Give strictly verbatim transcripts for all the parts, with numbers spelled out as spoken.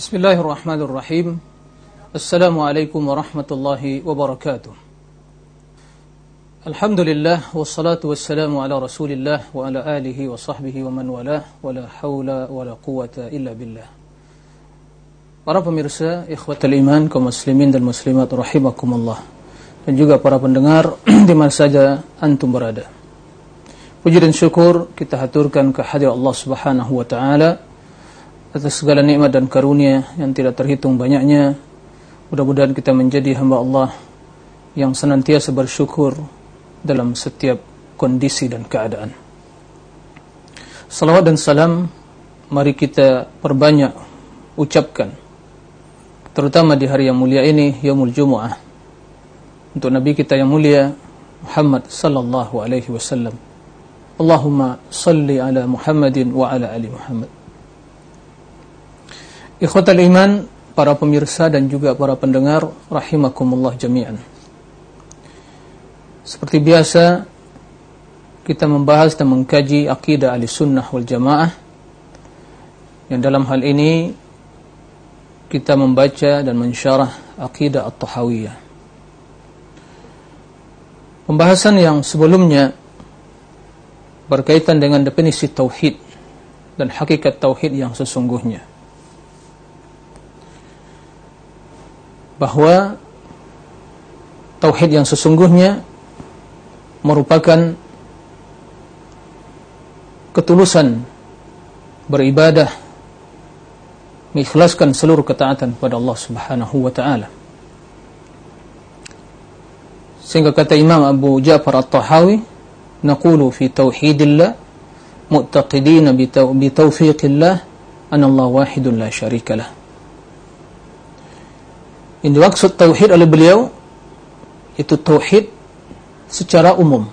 Bismillahirrahmanirrahim. Assalamualaikum warahmatullahi wabarakatuh. Alhamdulillah, wassalatu wassalamu ala rasulillah wa ala alihi wa sahbihi wa man walah, wa la hawla wa la quwata illa billah. Para pemirsa, ikhwatal iman, kaum muslimin dan muslimat rahimakumullah, dan juga para pendengar di mana saja antum berada. Puji dan syukur kita haturkan kehadirat Allah Subhanahu wa taala atas segala nikmat dan karunia yang tidak terhitung banyaknya. Mudah-mudahan kita menjadi hamba Allah yang senantiasa bersyukur dalam setiap kondisi dan keadaan. Salawat dan salam mari kita perbanyak ucapkan, terutama di hari yang mulia ini, Yaumul Jumu'ah, untuk Nabi kita yang mulia Muhammad sallallahu alaihi wasallam. Allahumma salli ala Muhammadin wa ala ali Muhammad. Ikhwatal iman, para pemirsa dan juga para pendengar rahimakumullah jami'an. Seperti biasa, kita membahas dan mengkaji akidah Ahlussunnah wal Jamaah, yang dalam hal ini kita membaca dan mensyarah akidah At-Tahawiyah. Pembahasan yang sebelumnya berkaitan dengan definisi tauhid dan hakikat tauhid yang sesungguhnya, bahwa tauhid yang sesungguhnya merupakan ketulusan beribadah, mengikhlaskan seluruh ketaatan kepada Allah Subhanahu wa taala. Sehingga kata Imam Abu Ja'far At-Tahawi, naqulu fi tauhidillah mu'taqidina bi taufiqillah anna Allah wahidun la syarikalah. Ini maksud tauhid oleh beliau itu tauhid secara umum.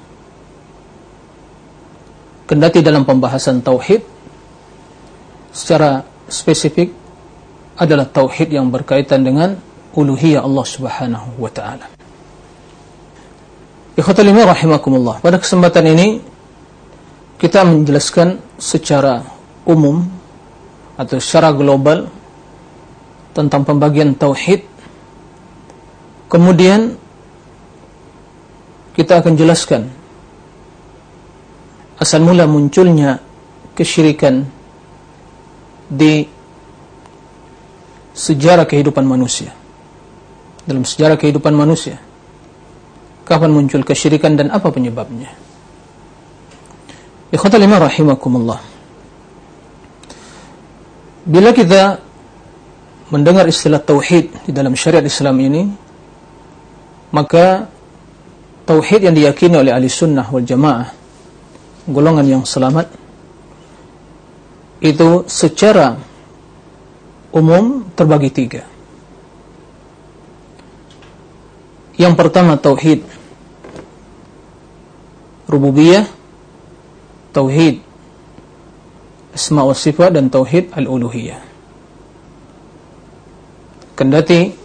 Kendati dalam pembahasan tauhid secara spesifik adalah tauhid yang berkaitan dengan uluhiyah Allah Subhanahu wa taala. Ikhwatul iman rahimakumullah. Pada kesempatan ini kita menjelaskan secara umum atau secara global tentang pembagian tauhid. Kemudian kita akan jelaskan asal mula munculnya kesyirikan di sejarah kehidupan manusia. Dalam sejarah kehidupan manusia, kapan muncul kesyirikan dan apa penyebabnya? Ikhwatal iman rahimakumullah. Bila kita mendengar istilah tauhid di dalam syariat Islam ini, maka tauhid yang diyakini oleh Ahlussunnah wal Jamaah, golongan yang selamat, itu secara umum terbagi tiga. Yang pertama tauhid rububiyah, tauhid asma wa sifat, dan tauhid al-uluhiyah. Kendati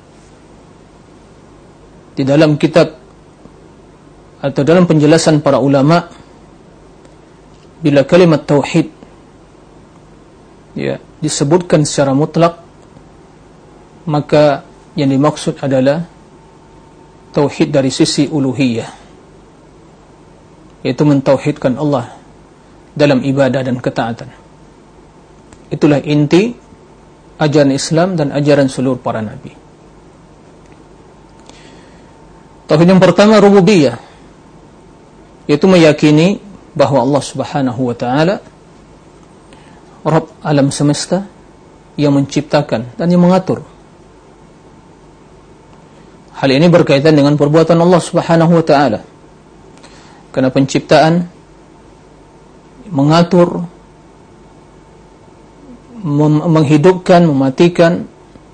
di dalam kitab atau dalam penjelasan para ulama, bila kalimat tauhid ya disebutkan secara mutlak, maka yang dimaksud adalah tauhid dari sisi uluhiyah, yaitu mentauhidkan Allah dalam ibadah dan ketaatan. Itulah inti ajaran Islam dan ajaran seluruh para nabi. Tauhid yang pertama rububiyah, yaitu meyakini bahwa Allah Subhanahu wa taala Rabb alam semesta yang menciptakan dan yang mengatur. Hal ini berkaitan dengan perbuatan Allah Subhanahu wa taala, karena penciptaan, mengatur, mem- menghidupkan, mematikan,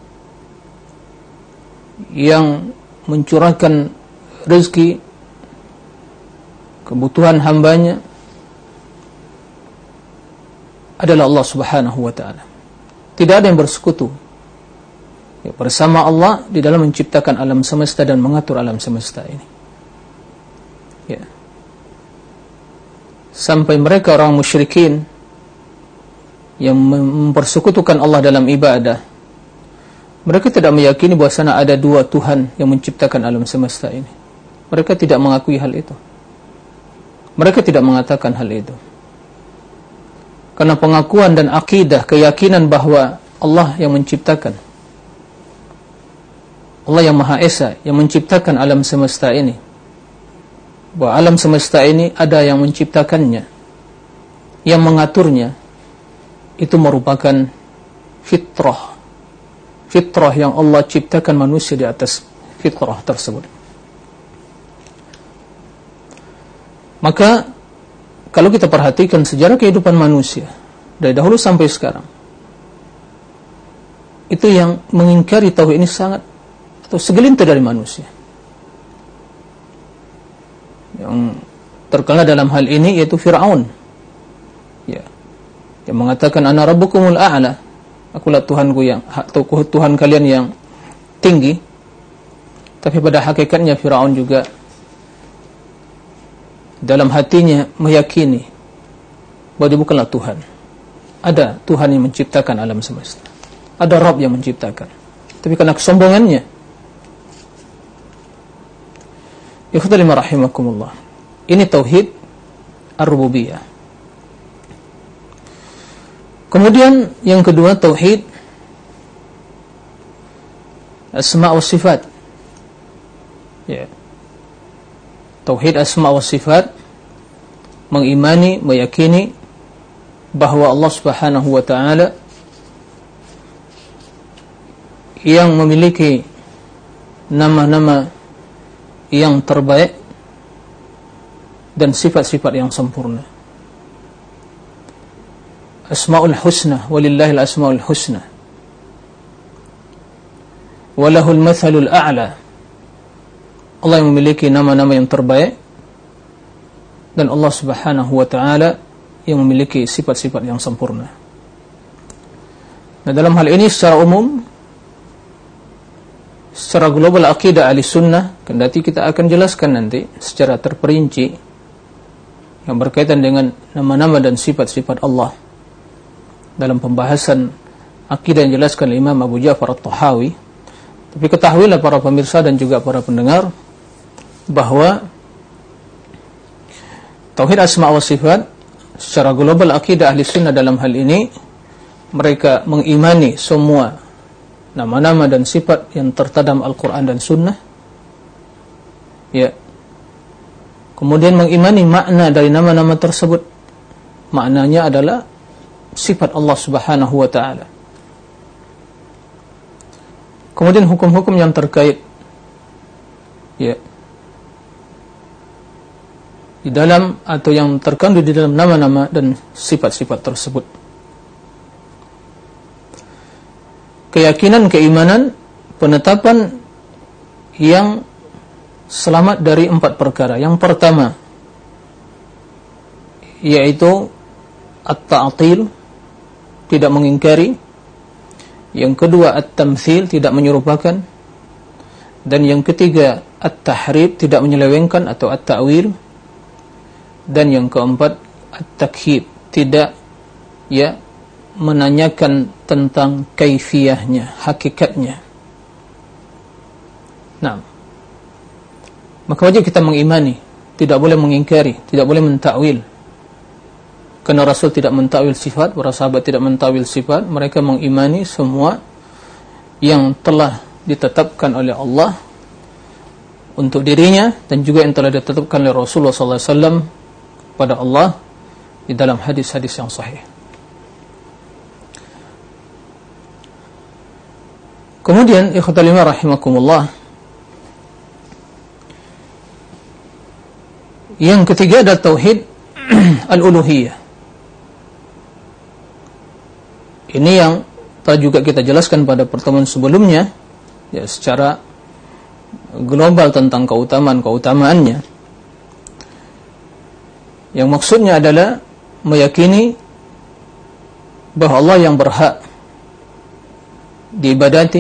yang mencurahkan rezeki, kebutuhan hambanya adalah Allah Subhanahu wa ta'ala. Tidak ada yang bersekutu ya, bersama Allah di dalam menciptakan alam semesta dan mengatur alam semesta ini ya. Sampai mereka orang musyrikin yang mempersekutukan Allah dalam ibadah Mereka tidak meyakini bahwasanya ada dua Tuhan yang menciptakan alam semesta ini. Mereka tidak mengakui hal itu. Mereka tidak mengatakan hal itu. Karena pengakuan dan akidah, keyakinan bahwa Allah yang menciptakan, Allah yang Maha Esa, yang menciptakan alam semesta ini, bahwa alam semesta ini ada yang menciptakannya, yang mengaturnya, itu merupakan fitrah. Fitrah yang Allah ciptakan manusia di atas fitrah tersebut. Maka kalau kita perhatikan sejarah kehidupan manusia dari dahulu sampai sekarang, itu yang mengingkari tauhid ini sangat, atau segelintir dari manusia. Yang terkenal dalam hal ini yaitu Fir'aun, ya, yang mengatakan ana rabbukumul a'la, akulah Tuhanku yang, atau Tuhan kalian yang tinggi. Tapi pada hakikatnya Fir'aun juga dalam hatinya meyakini bahwa dia bukanlah Tuhan. Ada Tuhan yang menciptakan alam semesta, ada Rabb yang menciptakan, tapi karena kesombongannya. Ikhwatal lima rahimakumullah, ini tauhid ar-rububiyah. Kemudian yang kedua, tauhid asma wa sifat, ya. Tauhid asma wa sifat, mengimani, meyakini bahwa Allah Subhanahu wa ta'ala yang memiliki nama-nama yang terbaik dan sifat-sifat yang sempurna. Asma'ul husna, walillahil asma'ul husna, walahul mathalul a'la. Allah yang memiliki nama-nama yang terbaik, dan Allah Subhanahu wa ta'ala yang memiliki sifat-sifat yang sempurna. Nah, dalam hal ini secara umum, secara global akidah ahli sunnah, kendati kita akan jelaskan nanti secara terperinci yang berkaitan dengan nama-nama dan sifat-sifat Allah dalam pembahasan akidah yang dijelaskan oleh Imam Abu Ja'far At-Tahawi. Tapi ketahuilah para pemirsa dan juga para pendengar bahwa tauhid asma wa sifat secara global akidah ahli sunnah dalam hal ini, mereka mengimani semua nama-nama dan sifat yang tertadam Al-Quran dan Sunnah, ya. Kemudian mengimani makna dari nama-nama tersebut, maknanya adalah sifat Allah Subhanahu wa ta'ala. Kemudian hukum-hukum yang terkait, ya, di dalam atau yang terkandung di dalam nama-nama dan sifat-sifat tersebut. Keyakinan, keimanan, penetapan yang selamat dari empat perkara. Yang pertama yaitu at-ta'til, tidak mengingkari. Yang kedua at-tamthil, tidak menyerupakan. Dan yang ketiga at-tahrif, tidak menyelewengkan atau at-ta'wil. Dan yang keempat at-takhib, tidak, ya, menanyakan tentang kaifiyahnya, hakikatnya. Nah, maka wajib kita mengimani, tidak boleh mengingkari, tidak boleh mentakwil. Karena Rasul tidak mentakwil sifat, para sahabat tidak mentakwil sifat, mereka mengimani semua yang telah ditetapkan oleh Allah untuk dirinya, dan juga yang telah ditetapkan oleh Rasulullah sallallahu alaihi wasallam pada Allah di dalam hadis-hadis yang sahih. Kemudian ikhwatal iman rahimakumullah, yang ketiga adalah tauhid al-uluhiyah. Ini yang telah juga kita jelaskan pada pertemuan sebelumnya, ya, secara global tentang keutamaan-keutamaannya. Yang maksudnya adalah meyakini bahwa Allah yang berhak diibadati,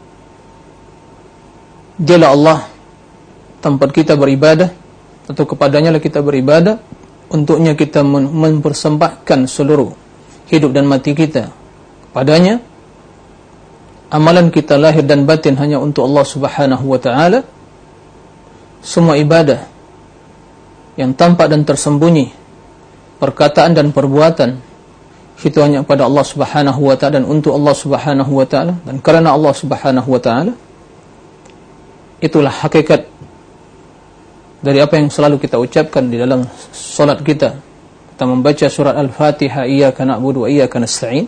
dialah Allah tempat kita beribadah, atau kepadanya lah kita beribadah, untuknya kita mempersembahkan seluruh hidup dan mati kita kepadanya. amalan kita lahir dan batin hanya untuk Allah Subhanahu wa ta'ala, semua ibadah yang tampak dan tersembunyi, perkataan dan perbuatan, itu hanya pada Allah Subhanahu wa ta'ala dan untuk Allah Subhanahu wa ta'ala, dan kerana Allah Subhanahu wa ta'ala. Itulah hakikat dari apa yang selalu kita ucapkan di dalam solat kita. Kita membaca surat Al-Fatihah, iyyaka na'budu wa iyyaka nasta'in.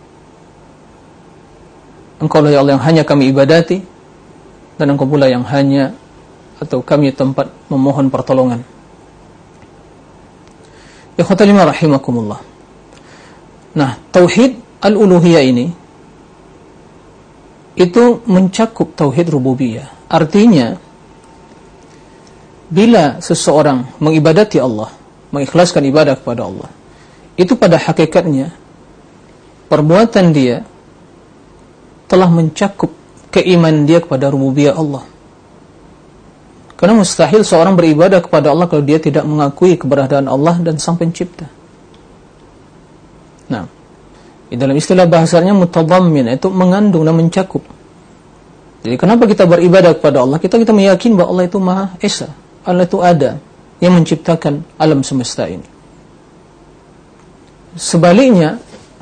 Engkau lah ya Allah yang hanya kami ibadati, dan Engkau pula yang hanya atau kami tempat memohon pertolongan. Ikhwatal iman rahimakumullah. Nah, tauhid al-uluhiyah ini itu mencakup tauhid rububiyah. Artinya, bila seseorang mengibadati Allah, mengikhlaskan ibadah kepada Allah, itu pada hakikatnya perbuatan dia telah mencakup keimanan dia kepada rububiyah Allah. Karena mustahil seorang beribadah kepada Allah kalau dia tidak mengakui keberadaan Allah dan Sang Pencipta. Nah, di dalam istilah bahasanya mutadammin, itu mengandung dan mencakup. Jadi kenapa kita beribadah kepada Allah? Kita kita meyakini bahwa Allah itu Maha Esa, Allah itu ada, yang menciptakan alam semesta ini. Sebaliknya,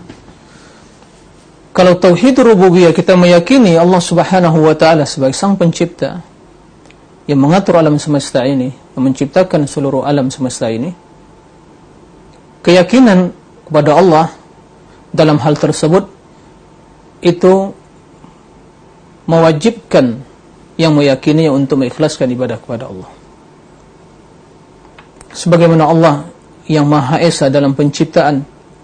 kalau tauhid rububiyah kita meyakini Allah Subhanahu wa ta'ala sebagai Sang Pencipta yang mengatur alam semesta ini, yang menciptakan seluruh alam semesta ini, keyakinan kepada Allah dalam hal tersebut itu mewajibkan yang meyakininya untuk mengikhlaskan ibadah kepada Allah. Sebagaimana Allah yang Maha Esa dalam penciptaan,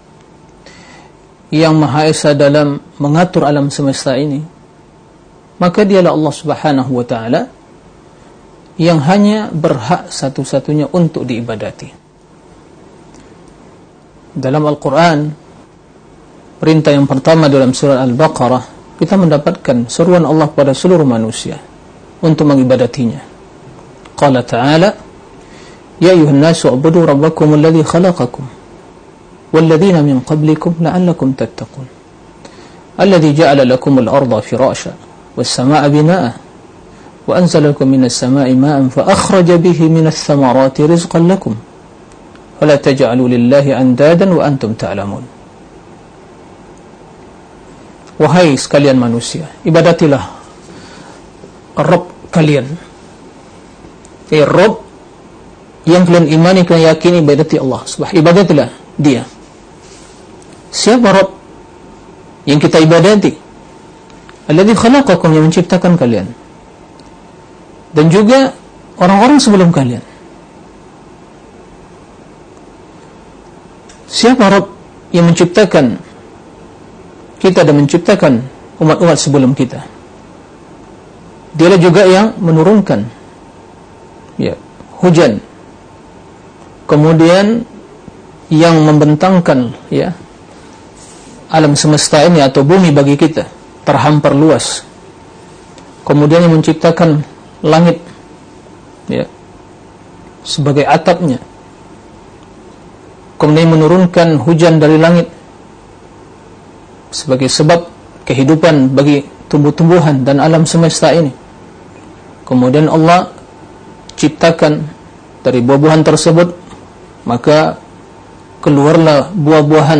yang Maha Esa dalam mengatur alam semesta ini, maka dialah Allah Subhanahu wa ta'ala yang hanya berhak satu-satunya untuk diibadati. Dalam Al-Quran, perintah yang pertama dalam surah Al-Baqarah, kita mendapatkan seruan Allah kepada seluruh manusia untuk mengibadatinya. Qala ta'ala, ya ayuhan nasu ubudu rabbakum alladhi khalaqakum walladhina min qablikum la'allakum tattaqun alladhi ja'ala lakum al-arda firasha was-samaa'a binaa'a wa anzala lakum minas samaa'i maa'an fa akhraja bihi minas thamarati rizqan lakum wa la taj'alu lillahi andadan wa antum ta'lamun. Wahai sekalian manusia, ibadatilah Rabb kalian. Eh, Rabb yang kalian imani, kalian yakini, ibadati Allah subhanahu. Ibadatilah Dia. Siapa Rabb yang kita ibadati? Alladzi khalaqakum, yang menciptakan kalian, dan juga orang-orang sebelum kalian. Siapa Rabb yang menciptakan kita dan menciptakan umat-umat sebelum kita? Dialah juga yang menurunkan ya, hujan, kemudian yang membentangkan ya, alam semesta ini atau bumi bagi kita terhampar luas, kemudian yang menciptakan langit ya, sebagai atapnya, kemudian menurunkan hujan dari langit sebagai sebab kehidupan bagi tumbuh-tumbuhan dan alam semesta ini. Kemudian Allah ciptakan dari buah-buahan tersebut, maka keluarlah buah-buahan,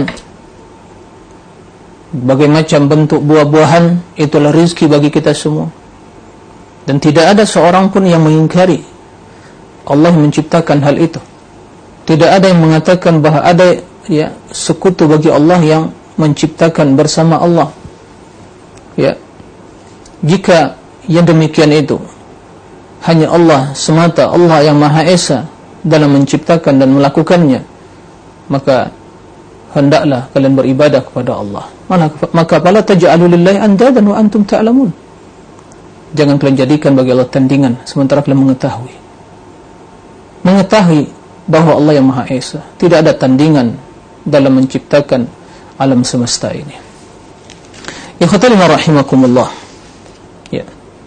berbagai macam bentuk buah-buahan, itulah rizki bagi kita semua. Dan tidak ada seorang pun yang mengingkari Allah menciptakan hal itu. Tidak ada yang mengatakan bahawa ada ya, sekutu bagi Allah yang menciptakan bersama Allah. Ya, jika yang demikian itu hanya Allah semata, Allah yang Maha Esa dalam menciptakan dan melakukannya, maka hendaklah kalian beribadah kepada Allah. Maka fala taj'alu lillahi andadan wa antum ta'lamun. Jangan kalian jadikan bagi Allah tandingan sementara kalian mengetahui mengetahui bahwa Allah yang Maha Esa, tidak ada tandingan dalam menciptakan alam semesta ini. Ikhwatal iman rahimakumullah. Ya.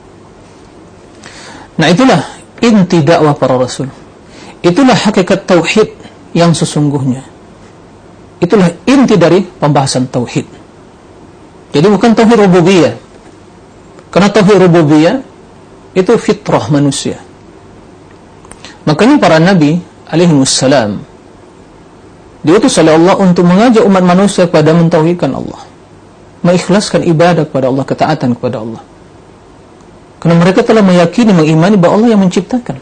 Nah, itulah inti dakwah para rasul. Itulah hakikat tauhid yang sesungguhnya. Itulah inti dari pembahasan tauhid. Jadi bukan tauhid rububiyah, Karena tauhid rububiyah itu fitrah manusia. Makanya para nabi alaihimussalam diutus oleh Allah untuk mengajak umat manusia kepada mentauhidkan Allah, mengikhlaskan ibadah kepada Allah, ketaatan kepada Allah. Karena mereka telah meyakini, mengimani bahwa Allah yang menciptakan.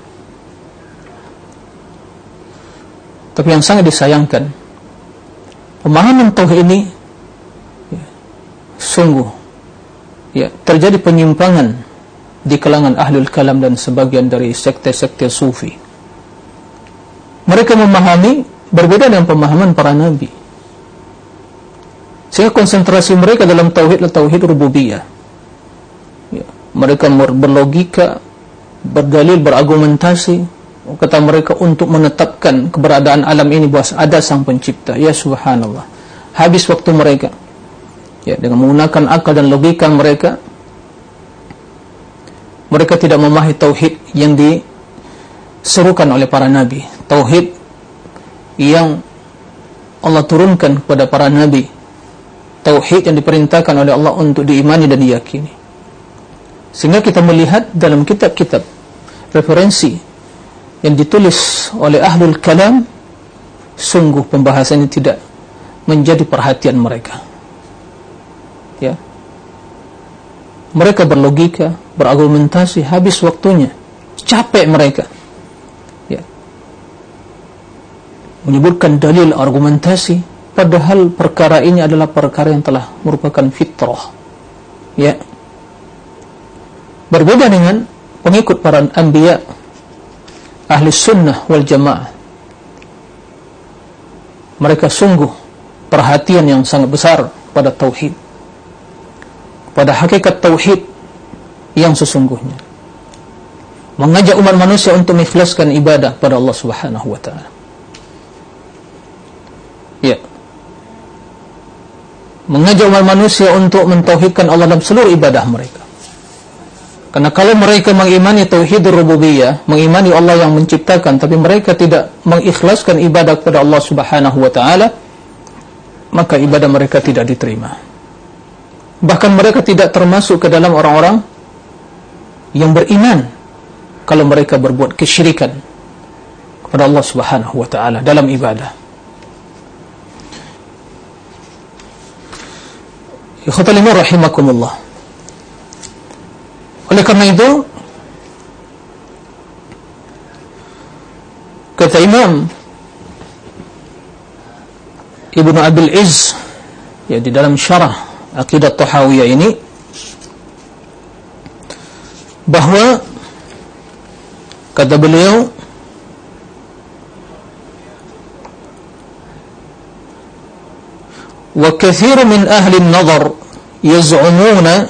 Tapi yang sangat disayangkan, pemahaman tauhid ini ya, sungguh ya, terjadi penyimpangan di kalangan ahlul kalam dan sebagian dari sekte-sekte sufi. Mereka memahami berbeda dengan pemahaman para nabi, sehingga konsentrasi mereka dalam tauhid adalah tauhid rububiyah ya. Mereka berlogika, berdalil, berargumentasi, kata mereka, untuk menetapkan keberadaan alam ini bahwa ada sang pencipta. Ya subhanallah, habis waktu mereka ya, dengan menggunakan akal dan logika mereka. Mereka tidak memahami tauhid yang diserukan oleh para nabi, tauhid yang Allah turunkan kepada para nabi, tauhid yang diperintahkan oleh Allah untuk diimani dan diyakini. Sehingga kita melihat dalam kitab-kitab referensi yang ditulis oleh ahlul kalam, sungguh pembahasannya tidak menjadi perhatian mereka ya. Mereka berlogika, berargumentasi, habis waktunya, capek mereka ya, menyebutkan dalil, argumentasi, padahal perkara ini adalah perkara yang telah merupakan fitrah ya. Berbeda dengan pengikut para anbiya ahli sunnah wal jamaah. Mereka sungguh perhatian yang sangat besar pada tauhid, pada hakikat tauhid yang sesungguhnya, mengajak umat manusia untuk mengikhlaskan ibadah pada Allah Subhanahu wa taala ya, mengajak umat manusia untuk mentauhidkan Allah dalam seluruh ibadah mereka. Karena kalau mereka mengimani tauhid rububiyah, mengimani Allah yang menciptakan, tapi mereka tidak mengikhlaskan ibadah kepada Allah Subhanahu wa taala, maka ibadah mereka tidak diterima. Bahkan mereka tidak termasuk ke dalam orang-orang yang beriman kalau mereka berbuat kesyirikan kepada Allah Subhanahu wa taala dalam ibadah. Ikhwatal iman rahimakumullah. Oleh karena itu, kata Imam Ibnu Abil Izz ya, di dalam syarah Aqidah Tahawiyah ini, bahwa kata beliau, wa katsir min ahli an-nadhar yaz'umuna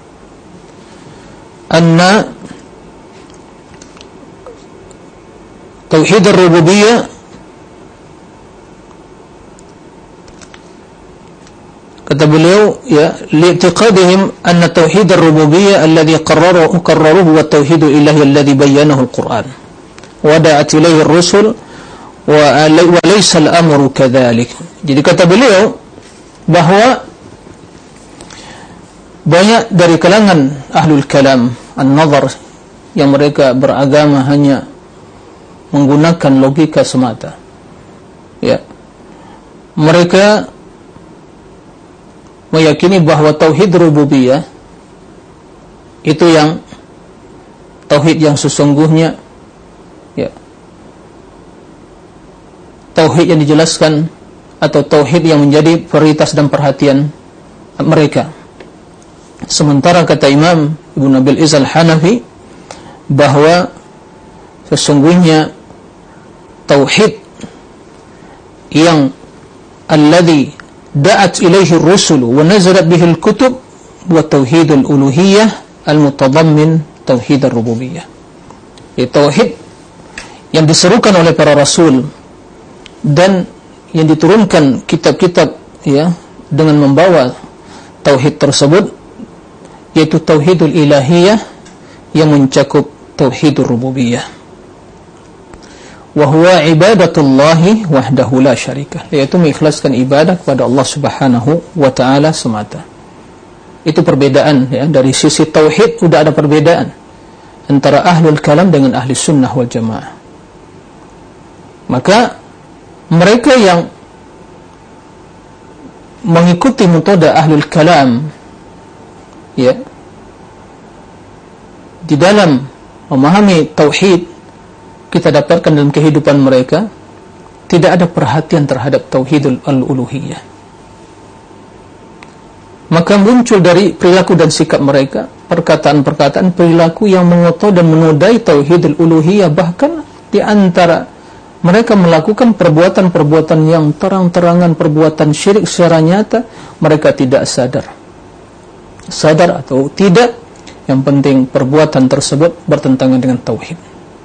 anna tauhid ar-rububiyyah kata beliau ya, li'tiqadihim anna tauhid ar-rububiyyah alladhi qarraruhu qarraruhu wa tauhid ilahi alladhi bayyanahu al-Qur'an wa da'at ilayhi ar-rusul wa laysa al-amru kadhalik. Jadi kata beliau bahwa banyak dari kalangan ahlul kalam an-nazar yang mereka beragama hanya menggunakan logika semata ya, mereka meyakini bahwa tauhid rububiyah itu yang tauhid yang sesungguhnya ya, tauhid yang dijelaskan atau tauhid yang menjadi prioritas dan perhatian mereka. Sementara kata Imam Ibnu Abil Izz Al-Hanafi bahwa sesungguhnya tauhid yang alladhi da'at ilaihi ar-rusul wa nazalat bihi al-kutub wa tauhidul uluhiyah al-mutadammin tauhid ar-rububiyyah. Itu tauhid yang diserukan oleh para rasul dan yang diturunkan kitab-kitab ya dengan membawa tauhid tersebut, yaitu tauhidul ilahiyah yang mencakup tauhidur rububiyah, wa huwa ibadatullahi wahdahu la syarika, yaitu mengikhlaskan ibadah kepada Allah Subhanahu wa taala semata. Itu perbedaan, ya. Dari sisi tauhid sudah ada perbedaan antara ahlul kalam dengan ahli sunnah wal jamaah. Maka mereka yang mengikuti metode ahlul kalam, ya, di dalam memahami tauhid, kita dapatkan dalam kehidupan mereka tidak ada perhatian terhadap tauhidul al-uluhiyah. Maka muncul dari perilaku dan sikap mereka perkataan-perkataan perilaku yang mengotori dan menodai tauhidul uluhiyah. Bahkan di antara mereka melakukan perbuatan-perbuatan yang terang-terangan, perbuatan syirik secara nyata, mereka tidak sadar sadar atau tidak, yang penting perbuatan tersebut bertentangan dengan tauhid.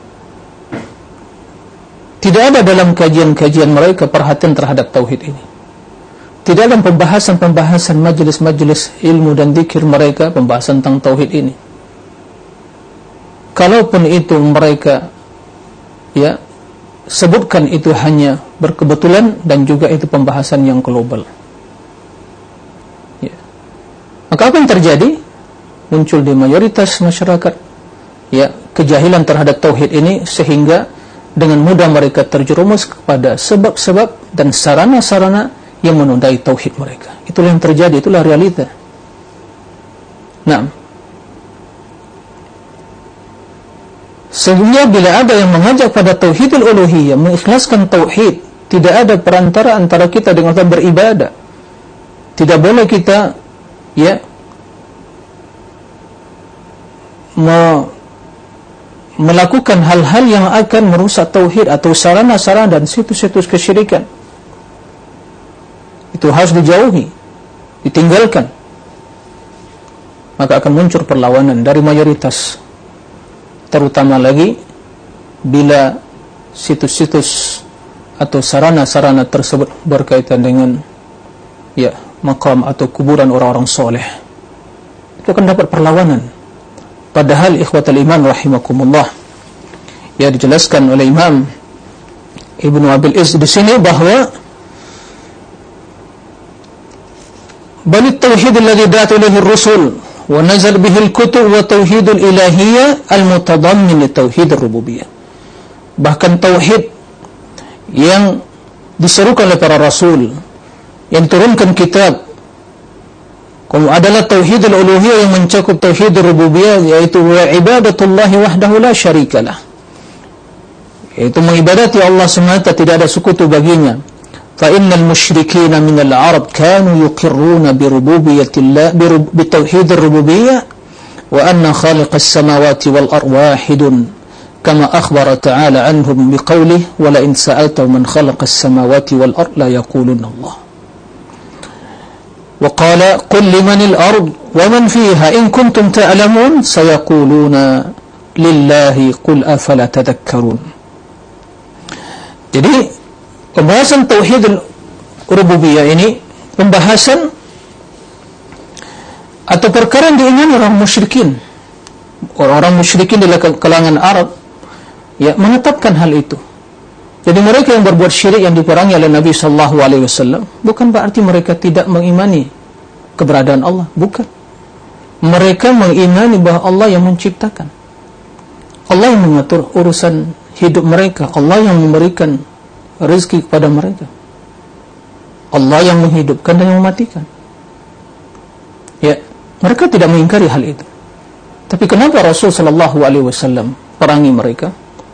Tidak ada dalam kajian-kajian mereka perhatian terhadap tauhid ini. Tidak ada pembahasan-pembahasan majelis-majelis ilmu dan zikir mereka pembahasan tentang tauhid ini. Kalaupun itu mereka, ya, sebutkan, itu hanya berkebetulan dan juga itu pembahasan yang global. Ya. Maka apa yang terjadi? Muncul di mayoritas masyarakat, ya, kejahilan terhadap tauhid ini, sehingga dengan mudah mereka terjerumus kepada sebab-sebab dan sarana-sarana yang menodai tauhid mereka. Itulah yang terjadi, itulah realita. Nah, sehingga bila ada yang mengajak pada tauhidul uluhiyah, mengikhlaskan tauhid, tidak ada perantara antara kita dengan Allah beribadah. Tidak boleh kita, ya, me melakukan hal-hal yang akan merusak tauhid atau sarana-sarana dan situs-situs kesyirikan. Itu harus dijauhi, ditinggalkan. Maka akan muncul perlawanan dari mayoritas, terutama lagi bila situs-situs atau sarana-sarana tersebut berkaitan dengan, ya, makam atau kuburan orang-orang soleh. Itu akan dapat perlawanan. Padahal ikhwatal iman rahimakumullah, ya, dijelaskan oleh Imam Ibnu Abil Izz di sini bahwa bal tauhid alladhi da'at ilayhi ar-rusul wa nazal bihi al-kutub wa tauhid al-ilahiyyah al-mutadammin li tauhid ar-rububiyyah. Bahkan tauhid yang diserukan oleh para rasul, yang diturunkan kitab, adalah tauhid al-uluhiyah yang mencakup tauhid ar-rububiyyah, yaitu wa ibadatullah wahdahu la syarikalah, yaitu mengibadati Allah semata, tidak ada sekutu baginya. فإن المشركين من العرب كانوا يقرون بربوبية الله بتوحيد الربوبية وأن خالق السماوات والأرض واحد كما أخبر تعالى عنهم بقوله ولئن سألتهم من خلق السماوات والأرض لا يقولون الله وقال قل لمن الأرض ومن فيها إن كنتم تعلمون سيقولون لله قل أفلا تذكرون. Jadi pembahasan tauhidul rububiyah ini pembahasan atau perkara yang diingini orang musyrikin. Orang-orang musyrikin di kalangan Arab, ya, menetapkan hal itu. Jadi mereka yang berbuat syirik yang diperangi oleh Nabi sallallahu alaihi wasallam bukan berarti mereka tidak mengimani keberadaan Allah, bukan. Mereka mengimani bahwa Allah yang menciptakan, Allah yang mengatur urusan hidup mereka, Allah yang memberikan rezeki kepada mereka, Allah yang menghidupkan dan yang mematikan. Ya, mereka tidak mengingkari hal itu. Tapi kenapa Rasul sallallahu alaihi wasallam perangi mereka?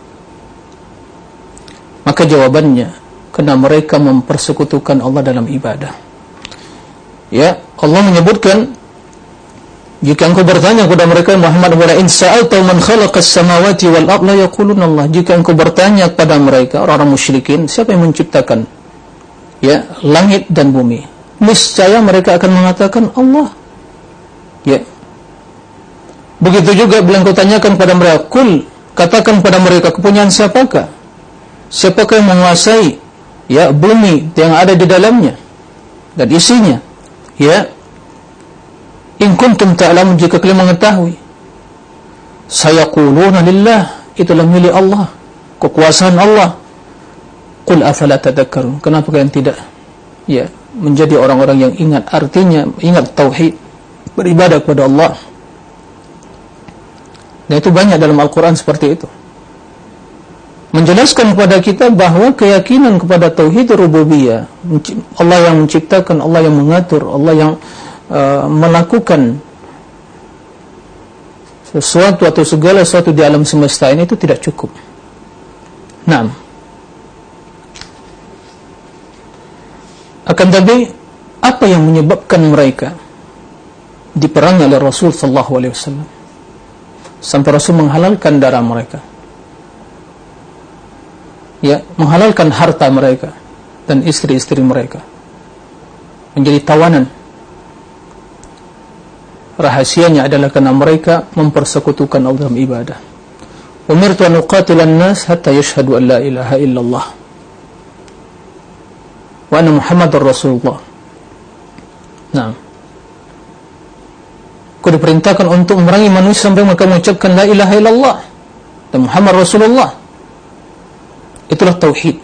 Maka jawabannya, karena mereka mempersekutukan Allah dalam ibadah. Ya, Allah menyebutkan, jika engkau bertanya kepada mereka Muhammad, wala in sa'alta man khalaqas samawati wal ardh la yaquluna Allah, jika engkau bertanya kepada mereka orang-orang musyrikin, siapa yang menciptakan, ya, langit dan bumi, niscaya mereka akan mengatakan Allah. Ya. Begitu juga bila engkau tanyakan kepada mereka, kul, katakan kepada mereka, kepunyaan siapakah? Siapakah yang menguasai, ya, bumi yang ada di dalamnya dan isinya? Ya, in kuntum ta'lamun, jika kalian mengetahui, sayaquluna lillah, itulah milik Allah, kekuasaan Allah. Qul afala tadhakkarun, kenapa kalian tidak, ya, menjadi orang-orang yang ingat, artinya ingat tauhid. beribadah kepada Allah. Dan itu banyak dalam Al-Quran seperti itu, menjelaskan kepada kita bahwa keyakinan kepada tauhid rububiyah, Allah yang menciptakan, Allah yang mengatur, Allah yang uh, melakukan sesuatu atau segala sesuatu di alam semesta ini, itu tidak cukup. Naam. Akan tapi apa yang menyebabkan mereka diperangi oleh Rasul sallallahu alaihi wasallam sampai Rasul menghalalkan darah mereka, ya, menghalalkan harta mereka dan istri-istri mereka, menjadi tawanan? Rahasianya adalah karena mereka mempersekutukan Allah dalam ibadah. Umirtu an uqatilan nas hatta yashhadu an la ilaha illallah wa anna Muhammadar Rasulullah. Nah, aku diperintahkan untuk memerangi manusia sampai mereka mengucapkan la ilaha illallah dan Muhammad Rasulullah. Itulah tauhid.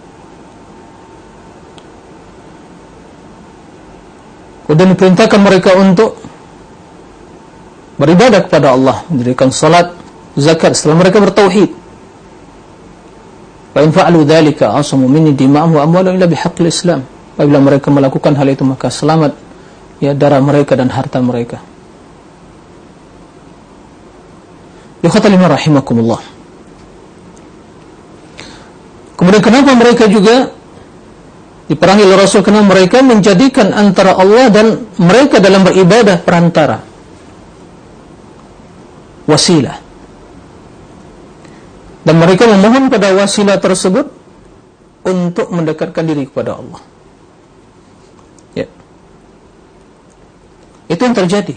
Kemudian diperintahkan mereka untuk beribadah kepada Allah, mendirikan salat, zakat setelah mereka bertauhid. Fa in fa'alu dzalika asamu minni dima'ahum wa amwalahum illa bihaqqil Islam. Apabila mereka melakukan hal itu maka selamat, ya, darah mereka dan harta mereka. Ikhwatal iman rahimakumullah. Kemudian kenapa mereka juga diperangi oleh Rasul? Karena mereka menjadikan antara Allah dan mereka dalam beribadah perantara, wasilah. Dan mereka memohon pada wasilah tersebut untuk mendekatkan diri kepada Allah. Ya. Itu yang terjadi.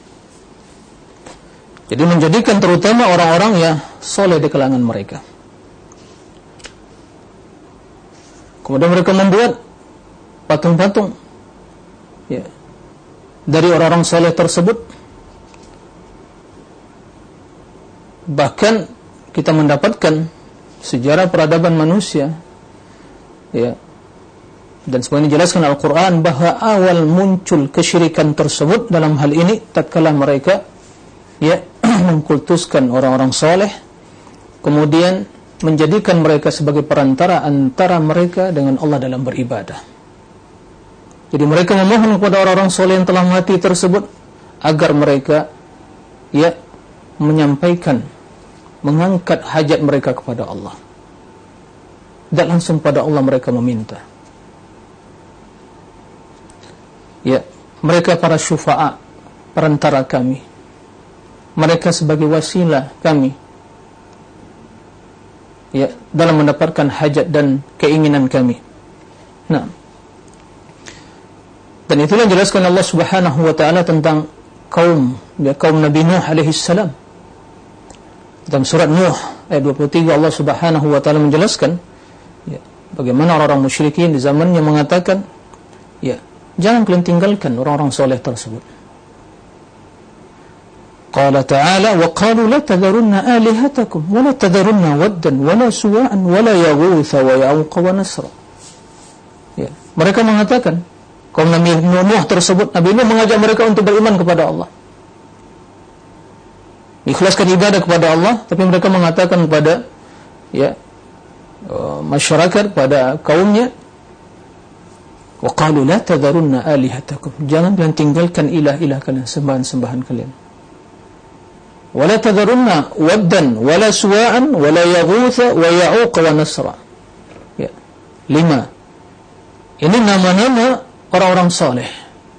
Jadi menjadikan terutama orang-orang yang soleh di kalangan mereka. Kemudian mereka membuat patung-patung, ya, dari orang-orang soleh tersebut. Bahkan kita mendapatkan sejarah peradaban manusia, ya, dan sebenarnya dijelaskan Al-Quran bahwa awal muncul kesyirikan tersebut dalam hal ini tatkala mereka, ya, mengkultuskan orang-orang soleh, kemudian menjadikan mereka sebagai perantara antara mereka dengan Allah dalam beribadah. Jadi mereka memohon kepada orang-orang soleh yang telah mati tersebut agar mereka, ya, menyampaikan, mengangkat hajat mereka kepada Allah, dan langsung pada Allah mereka meminta. Ya, mereka para syufa'a, perantara kami, mereka sebagai wasilah kami, ya, dalam mendapatkan hajat dan keinginan kami. Nah, dan itulah yang dijelaskan Allah Subhanahu wa taala tentang kaum, ya, kaum Nabi Nuh alaihi salam. Dalam surat Nuh ayat dua puluh tiga Allah Subhanahu wa taala menjelaskan, ya, bagaimana orang-orang musyrikin di zamannya mengatakan, ya, jangan kalian tinggalkan orang-orang soleh tersebut. Qala ta'ala wa qalu la tadharunna alihatakum wa la tadharunna waddan wa la suwa'an wa la yaghutha wa ya'uqa wa nasra. Ya, mereka mengatakan, kaum Nabi Nuh tersebut, Nabi Nuh mengajak mereka untuk beriman kepada Allah, ikhlaskan ibadah kepada Allah, tapi mereka mengatakan kepada, ya, masyarakat, pada kaumnya, wa qalu la tadharunna alihatakum, jangan kalian tinggalkan ilah-ilah kalian, sembahan-sembahan kalian. Wa la tadharunna waddan wa la suwa'an wa la yaghutha wa ya'uqa wa nasra. Ya, lima. Ini nama-nama orang-orang saleh.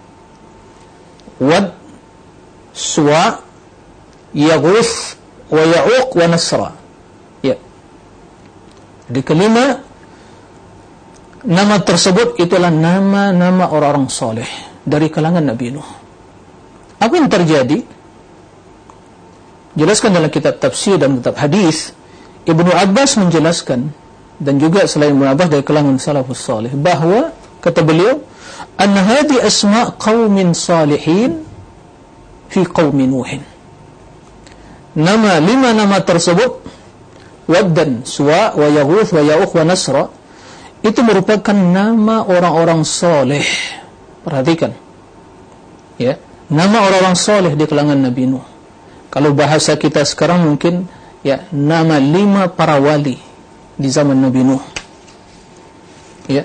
Wad, suwa', Yaghuth wa Ya'uq wa Nasra. Ya. Di kelima, nama tersebut itulah nama-nama orang-orang soleh dari kalangan Nabi Nuh. Apa yang terjadi? Jelaskan dalam kitab tafsir dan kitab hadis, Ibnu Abbas menjelaskan, dan juga selain Ibnu Abbas dari kalangan salafus salih, bahwa kata beliau, anna hadi asma' qaumin salihin fi qaumi Nuhin. Nama lima nama tersebut, Waddan, Suwa, wa Yaghuth, wa Ya'uq, wa Nasra, itu merupakan nama orang-orang soleh. Perhatikan, ya, nama orang-orang soleh di kalangan Nabi Nuh. Kalau bahasa kita sekarang mungkin ya, nama lima para wali di zaman Nabi Nuh. Ya.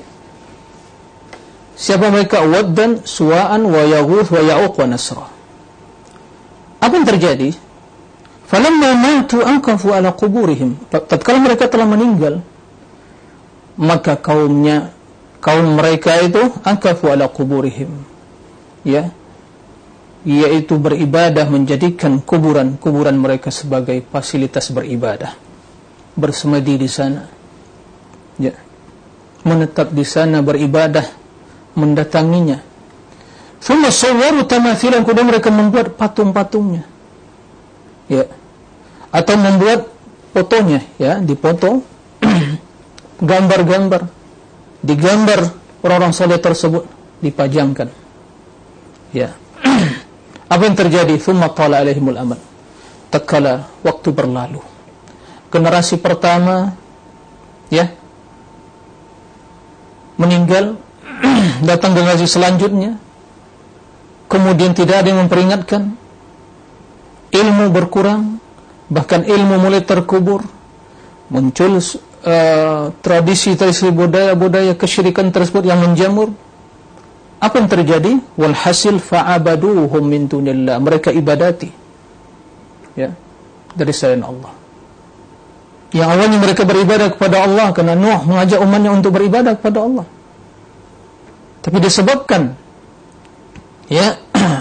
Siapa mereka? Waddan, Suwa'an, wa Yaghuth, wa Ya'uq, wa Nasra. Apa yang terjadi? Falamma matu ankafu ala quburihim. Tatkala mereka telah meninggal, maka kaumnya, kaum mereka itu ankafu ala quburihim. Ya. Yaitu beribadah, menjadikan kuburan-kuburan mereka sebagai fasilitas beribadah. Bersemedi di sana. Ya. Menetap di sana beribadah, mendatanginya. Thumma sawwaru tamathilan, kemudian mereka membuat patung-patungnya. Ya. Atau membuat fotonya, ya, dipoto gambar-gambar, digambar orang-orang saleh tersebut, dipajangkan. Ya. Apa yang terjadi? Thumma tala alaihimul amad. Tatkala waktu berlalu, generasi pertama ya meninggal, datang generasi selanjutnya, kemudian tidak ada yang memperingatkan, ilmu berkurang, bahkan ilmu mulai terkubur, muncul uh, tradisi-tradisi budaya-budaya kesyirikan tersebut yang menjamur. Apa yang terjadi? Walhasil fa'abaduhum min dunillah, mereka ibadati ya dari selain Allah. Yang awalnya mereka beribadah kepada Allah karena Nuh mengajak umatnya untuk beribadah kepada Allah. Tapi disebabkan ya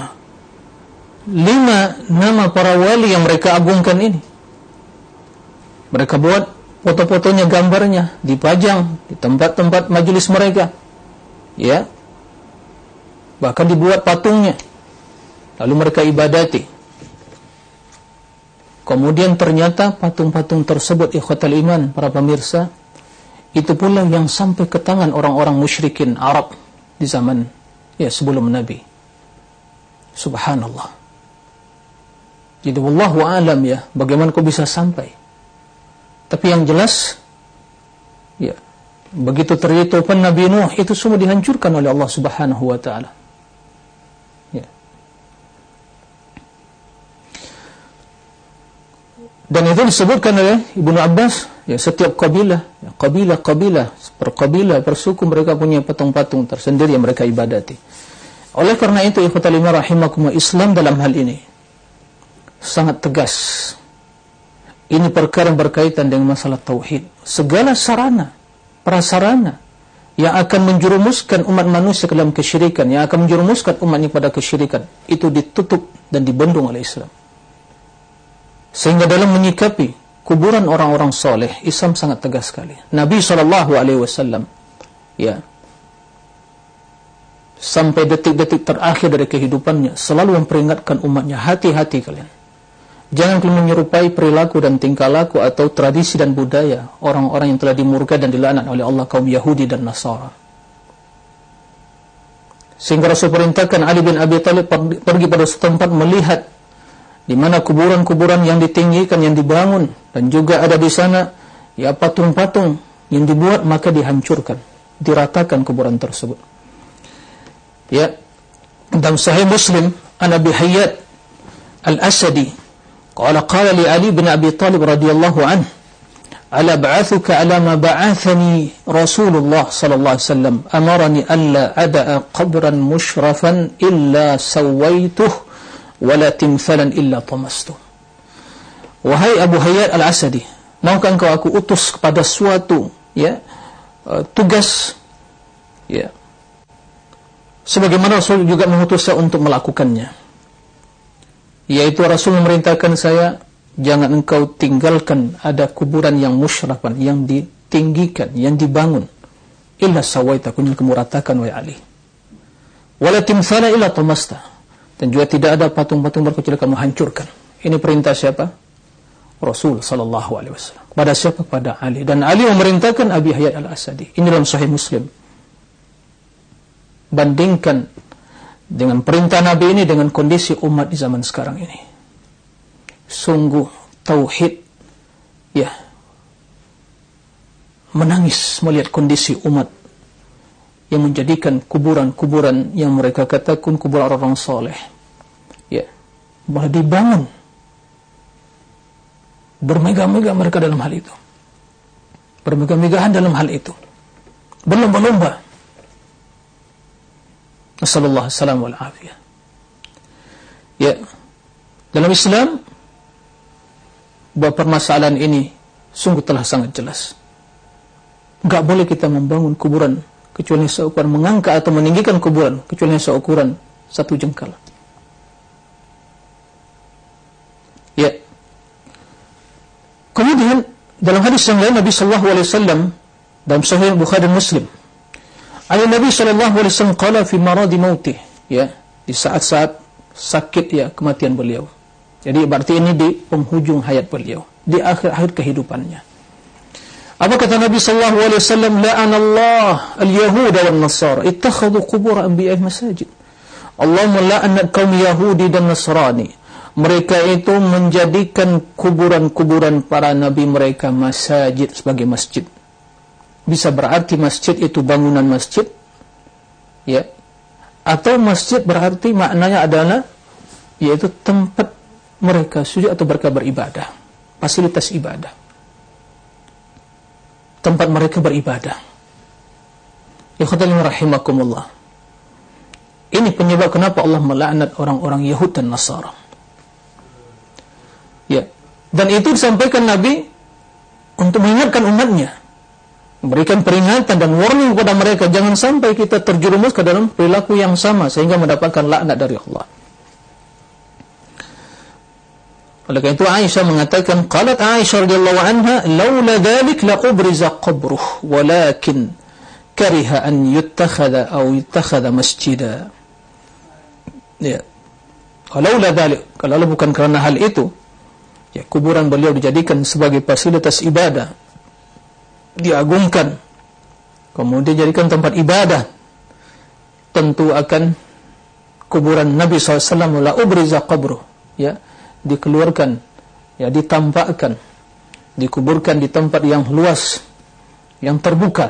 lima nama para wali yang mereka agungkan ini, mereka buat foto-fotonya, gambarnya dipajang di tempat-tempat majelis mereka, ya, bahkan dibuat patungnya, lalu mereka ibadati. Kemudian ternyata patung-patung tersebut, ikhwatal iman, para pemirsa, itu pula yang sampai ke tangan orang-orang musyrikin Arab di zaman ya sebelum Nabi. Subhanallah. Jadi wallahu alam ya, bagaimana kau bisa sampai. Tapi yang jelas ya, begitu terjadi tufan Nabi Nuh, itu semua dihancurkan oleh Allah Subhanahu wa taala. Ya. Dan itu disebutkan oleh Ibnu Abbas, ya, setiap kabilah, ya, kabilah-kabilah, per kabilah, per suku mereka punya patung-patung tersendiri yang mereka ibadati. Oleh karena itu, ikhwatal iman rahimakumullah, Islam dalam hal ini sangat tegas. Ini perkara yang berkaitan dengan masalah tauhid. Segala sarana, prasarana yang akan menjerumuskan umat manusia ke dalam kesyirikan, yang akan menjerumuskan umatnya pada kesyirikan, itu ditutup dan dibendung oleh Islam. Sehingga dalam menyikapi kuburan orang-orang soleh, Islam sangat tegas sekali. Nabi shallallahu alaihi wasallam ya, sampai detik-detik terakhir dari kehidupannya selalu memperingatkan umatnya, hati-hati kalian, jangan kalian menyerupai perilaku dan tingkah laku atau tradisi dan budaya orang-orang yang telah dimurka dan dilaknat oleh Allah, kaum Yahudi dan Nasara. Sehingga Rasul perintahkan Ali bin Abi Thalib pergi pada setempat melihat di mana kuburan-kuburan yang ditinggikan, yang dibangun, dan juga ada di sana ya patung-patung yang dibuat, maka dihancurkan, diratakan kuburan tersebut. Ya, dalam Sahih Muslim, an Abi Hayyat Al-Asadi, qala qala li Ali bin Abi Thalib radhiyallahu anhu, ala ba'athuka ala ma ba'athani Rasulullah sallallahu alaihi wasallam, amarani alla ada'a qabran mushrafan illa sawaituh wala timthalan illa tamastu. Wahai Abu Hayyat Al-Asadi, maukah engkau aku utus kepada suatu ya uh, tugas ya sebagaimana Rasul juga mengutus saya untuk melakukannya, yaitu Rasul memerintahkan saya, jangan engkau tinggalkan ada kuburan yang musyrafan, yang ditinggikan, yang dibangun, illa sawaitaku, yang kamu ratakan wahai Ali, wala timthala illa tamasta, dan juga tidak ada patung-patung berkecuali kamu hancurkan. Ini perintah siapa? Rasul sallallahu alaihi wasallam. Pada siapa? Pada Ali. Dan Ali memerintahkan Abi Hayyat Al-Asadi. Ini dalam Sahih Muslim. Bandingkan dengan perintah Nabi ini dengan kondisi umat di zaman sekarang ini. Sungguh tauhid ya menangis melihat kondisi umat yang menjadikan kuburan-kuburan yang mereka katakan kuburan orang-orang soleh, malah dibangun. Bermegah-megah mereka dalam hal itu. Bermegah-megahan dalam hal itu. Berlomba-lomba. Nasallallahu alaihi wal afiyah. Ya, dalam Islam bahwa permasalahan ini sungguh telah sangat jelas. Enggak boleh kita membangun kuburan kecuali seukuran, mengangkat atau meninggikan kuburan kecuali seukuran satu jengkal. Ya. Kemudian dalam hadis yang lain Nabi sallallahu alaihi wasallam dalam Sahih Bukhari dan Muslim, Al Nabi sallallahu alaihi wasallam qala fi maradi mautih, ya, di saat-saat sakit ya kematian beliau. Jadi berarti ini di penghujung hayat beliau, di akhir-akhir kehidupannya. Apa kata Nabi sallallahu alaihi wasallam? La'anallah al-yahuda wan nasara ittakhadhu qubur anbiya'ihim masajid. Allahumma la'an kaum Yahudi dan Nasrani. Mereka itu menjadikan kuburan-kuburan para nabi mereka masajid, sebagai masjid. Bisa berarti masjid itu bangunan masjid, ya. Atau masjid berarti maknanya adalah yaitu tempat mereka sujud atau mereka beribadah, fasilitas ibadah, tempat mereka beribadah. Ikhwatal rahimakumullah. Ini penyebab kenapa Allah melaknat orang-orang Yahud dan Nasara. Ya, dan itu disampaikan Nabi untuk mengingatkan umatnya, memberikan peringatan dan warning kepada mereka, jangan sampai kita terjerumus ke dalam perilaku yang sama sehingga mendapatkan laknat dari Allah. Oleh karena itu Aisyah mengatakan, qalat Aisyah radhiyallahu anha, laula dzalik laqubriza qabruh walakin kariha an yuttakhadha aw yuttakhadha masjida. Ya. Laula dzalik, kalau bukan karena hal itu, ya, kuburan beliau dijadikan sebagai fasilitas ibadah, diagungkan, kemudian dijadikan tempat ibadah, tentu akan kuburan Nabi sallallahu alaihi wasallam la ubriza qabruh, ya, dikeluarkan, ya, ditampakkan, dikuburkan di tempat yang luas, yang terbuka.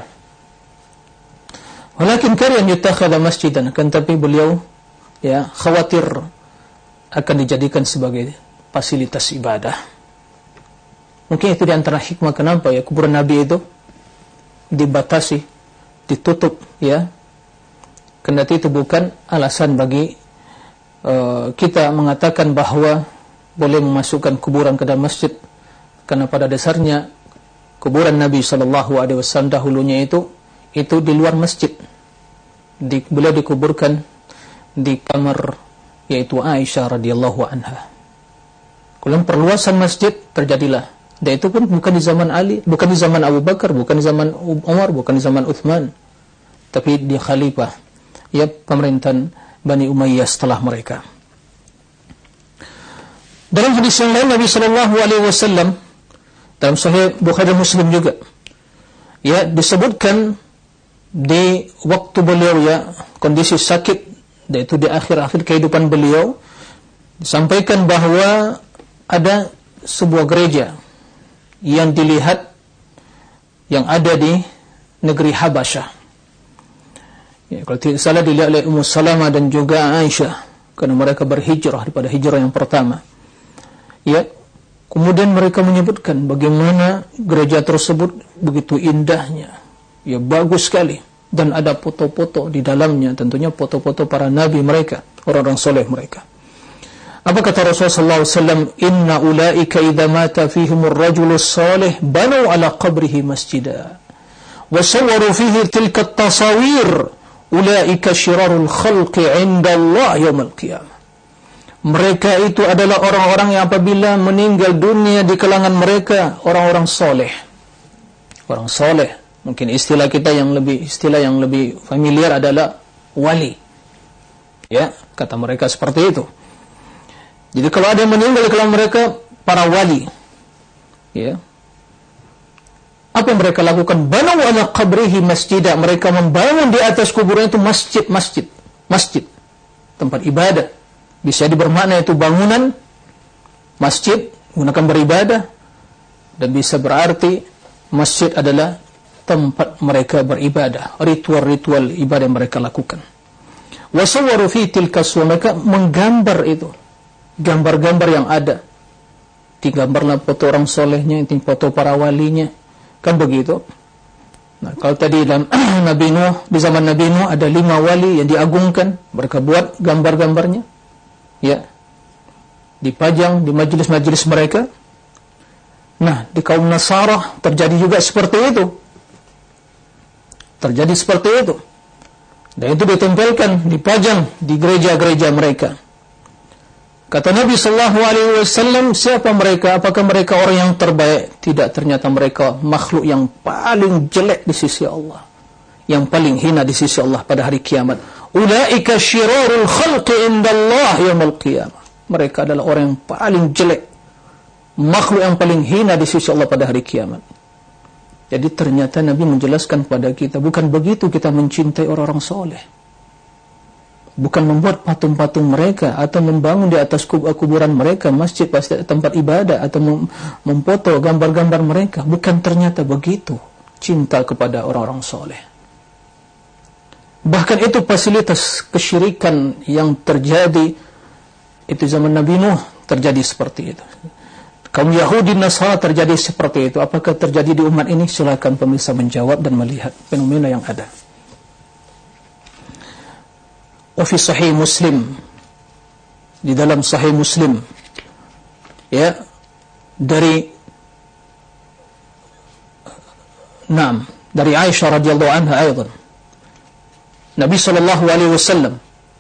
Walakin karihan yutakhadha masjidan, kan tapi beliau ya khawatir akan dijadikan sebagai fasilitas ibadah. Mungkin itu di antara hikmah kenapa ya kuburan Nabi itu dibatasi, ditutup, ya. Kendati itu bukan alasan bagi uh, kita mengatakan bahwa boleh memasukkan kuburan ke dalam masjid, karena pada dasarnya kuburan Nabi sallallahu alaihi wasallam dahulunya itu itu di luar masjid. Di, beliau dikuburkan di kamar yaitu Aisyah radhiyallahu anha. Kemudian perluasan masjid terjadilah. Dan itu pun bukan di zaman Ali, bukan di zaman Abu Bakar, bukan di zaman Umar, bukan di zaman Uthman, tapi di khalifah, ya, pemerintahan Bani Umayyah setelah mereka. Dalam hadis yang lain Nabi sallallahu alaihi wasallam dalam Sahih Bukhari dan Muslim juga, ya, disebutkan di waktu beliau ya kondisi sakit, dan itu di akhir-akhir kehidupan beliau, disampaikan bahwa ada sebuah gereja yang dilihat yang ada di negeri Habasyah. Ya, kalau tidak salah dilihat oleh Ummu Salamah dan juga Aisyah, karena mereka berhijrah daripada hijrah yang pertama. Ya, kemudian mereka menyebutkan bagaimana gereja tersebut begitu indahnya, ya, bagus sekali, dan ada foto-foto di dalamnya, tentunya foto-foto para nabi mereka, orang-orang soleh mereka. Apa kata Rasulullah sallallahu alaihi wasallam? Inna ulaika idza mata fihim ar-rajulu salih banu ala qabrihi masjida wa sawwaru fihi tilka at-tasawir ulaika syirarul khalqi 'inda Allah yaumil qiyamah. Mereka itu adalah orang-orang yang apabila meninggal dunia di kalangan mereka orang-orang soleh. Orang soleh, mungkin istilah kita yang lebih istilah yang lebih familiar adalah wali. Ya, kata mereka seperti itu. Jadi kalau ada yang meninggal di kalangan mereka para wali, ya, apa yang mereka lakukan? Banu ala qabrihi masjidah, mereka membangun di atas kuburan itu masjid, masjid, masjid, tempat ibadah. Bisa dibermakna itu bangunan masjid gunakan beribadah, dan bisa berarti masjid adalah tempat mereka beribadah, ritual-ritual ibadah yang mereka lakukan. Wasawwaru fi tilka suwar, mereka menggambar itu, gambar-gambar yang ada. Digambarlah foto orang solehnya, ini foto para walinya, kan begitu. Nah, kalau tadi dalam Nabi Nuh, di zaman Nabi Nuh ada lima wali yang diagungkan, mereka buat gambar-gambarnya, ya, dipajang di majelis-majelis mereka. Nah, di kaum Nasara terjadi juga seperti itu. Terjadi seperti itu. Dan itu ditempelkan, dipajang di gereja-gereja mereka. Kata Nabi sallallahu alaihi wasallam, siapa mereka? Apakah mereka orang yang terbaik? Tidak, ternyata mereka makhluk yang paling jelek di sisi Allah, yang paling hina di sisi Allah pada hari kiamat. Ulaika syirarul khalqi indallah yaumil qiyamah. Mereka adalah orang yang paling jelek, makhluk yang paling hina di sisi Allah pada hari kiamat. Jadi ternyata Nabi menjelaskan kepada kita, bukan begitu kita mencintai orang-orang soleh. Bukan membuat patung-patung mereka atau membangun di atas kuburan mereka masjid, tempat ibadah, atau memfoto gambar-gambar mereka. Bukan ternyata begitu cinta kepada orang-orang soleh. Bahkan itu fasilitas kesyirikan yang terjadi itu zaman Nabi Nuh, terjadi seperti itu. Kaum Yahudi Nasara terjadi seperti itu. Apakah terjadi di umat ini? Silakan pemirsa menjawab dan melihat fenomena yang ada. Wa fi sahih Muslim, di dalam sahih Muslim, ya, dari Naam, dari Aisyah radhiyallahu anha aidan. Nabi sallallahu alaihi wasallam,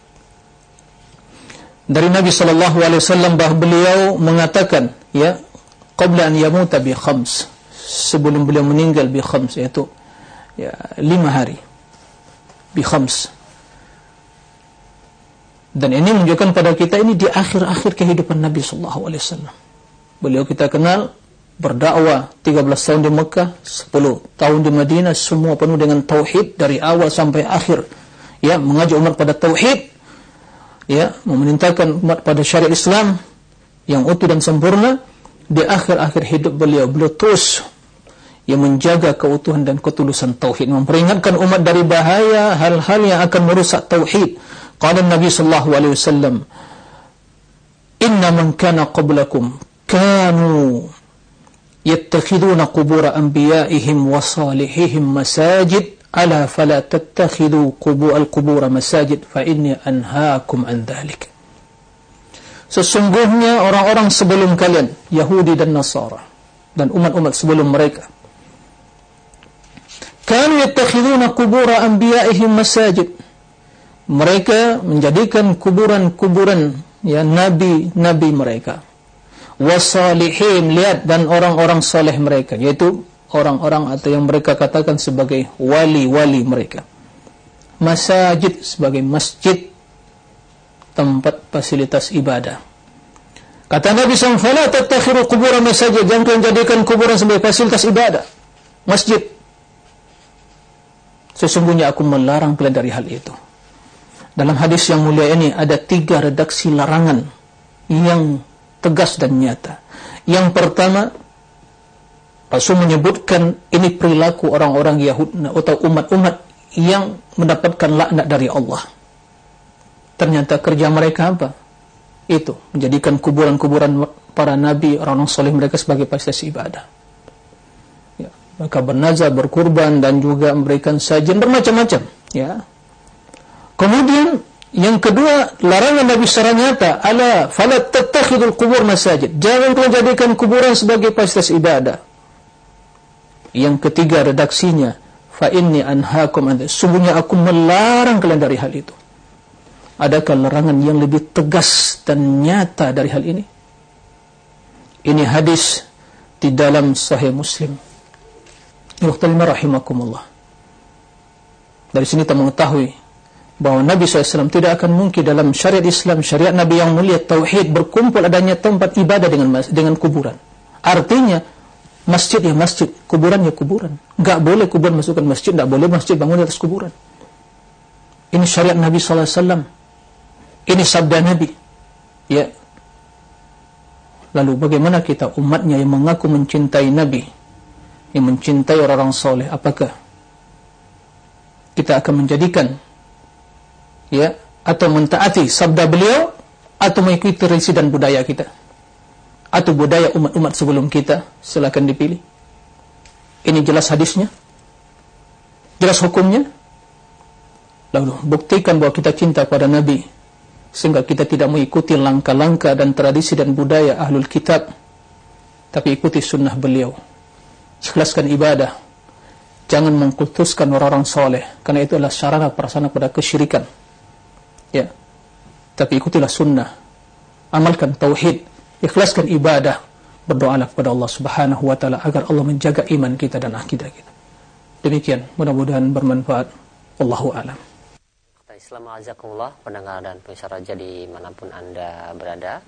dari Nabi sallallahu alaihi wasallam bahwa beliau mengatakan, ya, qabla an yamuta bi khams, sebelum beliau meninggal bi khams, yaitu ya lima hari, bi khams. Dan ini menunjukkan pada kita ini di akhir-akhir kehidupan Nabi sallallahu alaihi wasallam. Beliau kita kenal berdakwah tiga belas tahun di Mekah, sepuluh tahun di Madinah, semua penuh dengan tauhid dari awal sampai akhir. Ya, mengajak umat pada tauhid, ya, memerintahkan umat pada syariat Islam yang utuh dan sempurna. Di akhir-akhir hidup beliau, beliau terus yang menjaga keutuhan dan ketulusan tauhid, memperingatkan umat dari bahaya hal-hal yang akan merusak tauhid. Qala Nabi sallallahu alaihi wasallam, "Inna man kana qablakum kanu yattakhiduna qubur anbiya'ihim wa salihihim masajid, ala fala tattakhidhu qubur al-qubur masajid fa inni anhaakum an dhalik." Sesungguhnya orang-orang sebelum kalian, Yahudi dan Nasara dan umat-umat sebelum mereka, kanu yattakhiduna qubur anbiya'ihim masajid, mereka menjadikan kuburan-kuburan, ya, nabi-nabi mereka, wasalihin, lihat, dan orang-orang saleh mereka, yaitu orang-orang atau yang mereka katakan sebagai wali-wali mereka, masajid, sebagai masjid, tempat fasilitas ibadah. Kata Nabi sallallahu alaihi wasallam, "Fala tattakhiru qubur masajid", jangan kalian jadikan kuburan sebagai fasilitas ibadah, masjid. Sesungguhnya aku melarang kalian dari hal itu. Dalam hadis yang mulia ini ada tiga redaksi larangan yang tegas dan nyata. Yang pertama, Rasul menyebutkan ini perilaku orang-orang Yahudi atau umat-umat yang mendapatkan laknat dari Allah. Ternyata kerja mereka apa? Itu menjadikan kuburan-kuburan para nabi, orang-orang soleh mereka sebagai fasilitas ibadah. Ya, mereka bernazar, berkurban, dan juga memberikan sajian bermacam-macam. Ya. Kemudian yang kedua, larangan Nabi secara nyata, ala fala tattakhidul qubur masajid, jangan kalian jadikan kuburan sebagai fasilitas ibadah. Yang ketiga redaksinya, fa inni anhaakum an, sungguhnya aku melarang kalian dari hal itu. Adakah larangan yang lebih tegas dan nyata dari hal ini? Ini hadis di dalam Sahih Muslim. Ikhwatal rahimakumullah. Dari sini kita mengetahui bahwa Nabi shallallahu alaihi wasallam tidak akan mungkin dalam syariat Islam, syariat Nabi yang mulia tauhid, berkumpul adanya tempat ibadah dengan dengan kuburan. Artinya masjid ya masjid, kuburan ya kuburan. Enggak boleh kuburan masukkan masjid, enggak boleh masjid bangun di atas kuburan. Ini syariat Nabi shallallahu alaihi wasallam. Ini sabda Nabi. Ya. Lalu bagaimana kita umatnya yang mengaku mencintai Nabi, yang mencintai orang-orang soleh, apakah kita akan menjadikan, ya, atau mentaati sabda beliau, atau mengikuti tradisi dan budaya kita, atau budaya umat-umat sebelum kita, silakan dipilih. Ini jelas hadisnya, jelas hukumnya. Lalu buktikan bahwa kita cinta kepada Nabi, sehingga kita tidak mengikuti langkah-langkah dan tradisi dan budaya ahlul kitab, tapi ikuti sunnah beliau. Ikhlaskan ibadah, jangan mengkultuskan orang-orang soleh, karena itu adalah sarana prasarana pada kesyirikan. Ya, tapi ikutilah sunnah, amalkan tauhid, ikhlaskan ibadah, berdoalah kepada Allah Subhanahu wa taala agar Allah menjaga iman kita dan akidah kita. Demikian, mudah-mudahan bermanfaat. Wallahu a'lam. Assalamualaikum pendengar dan pemirsa Raja dimanapun Anda berada.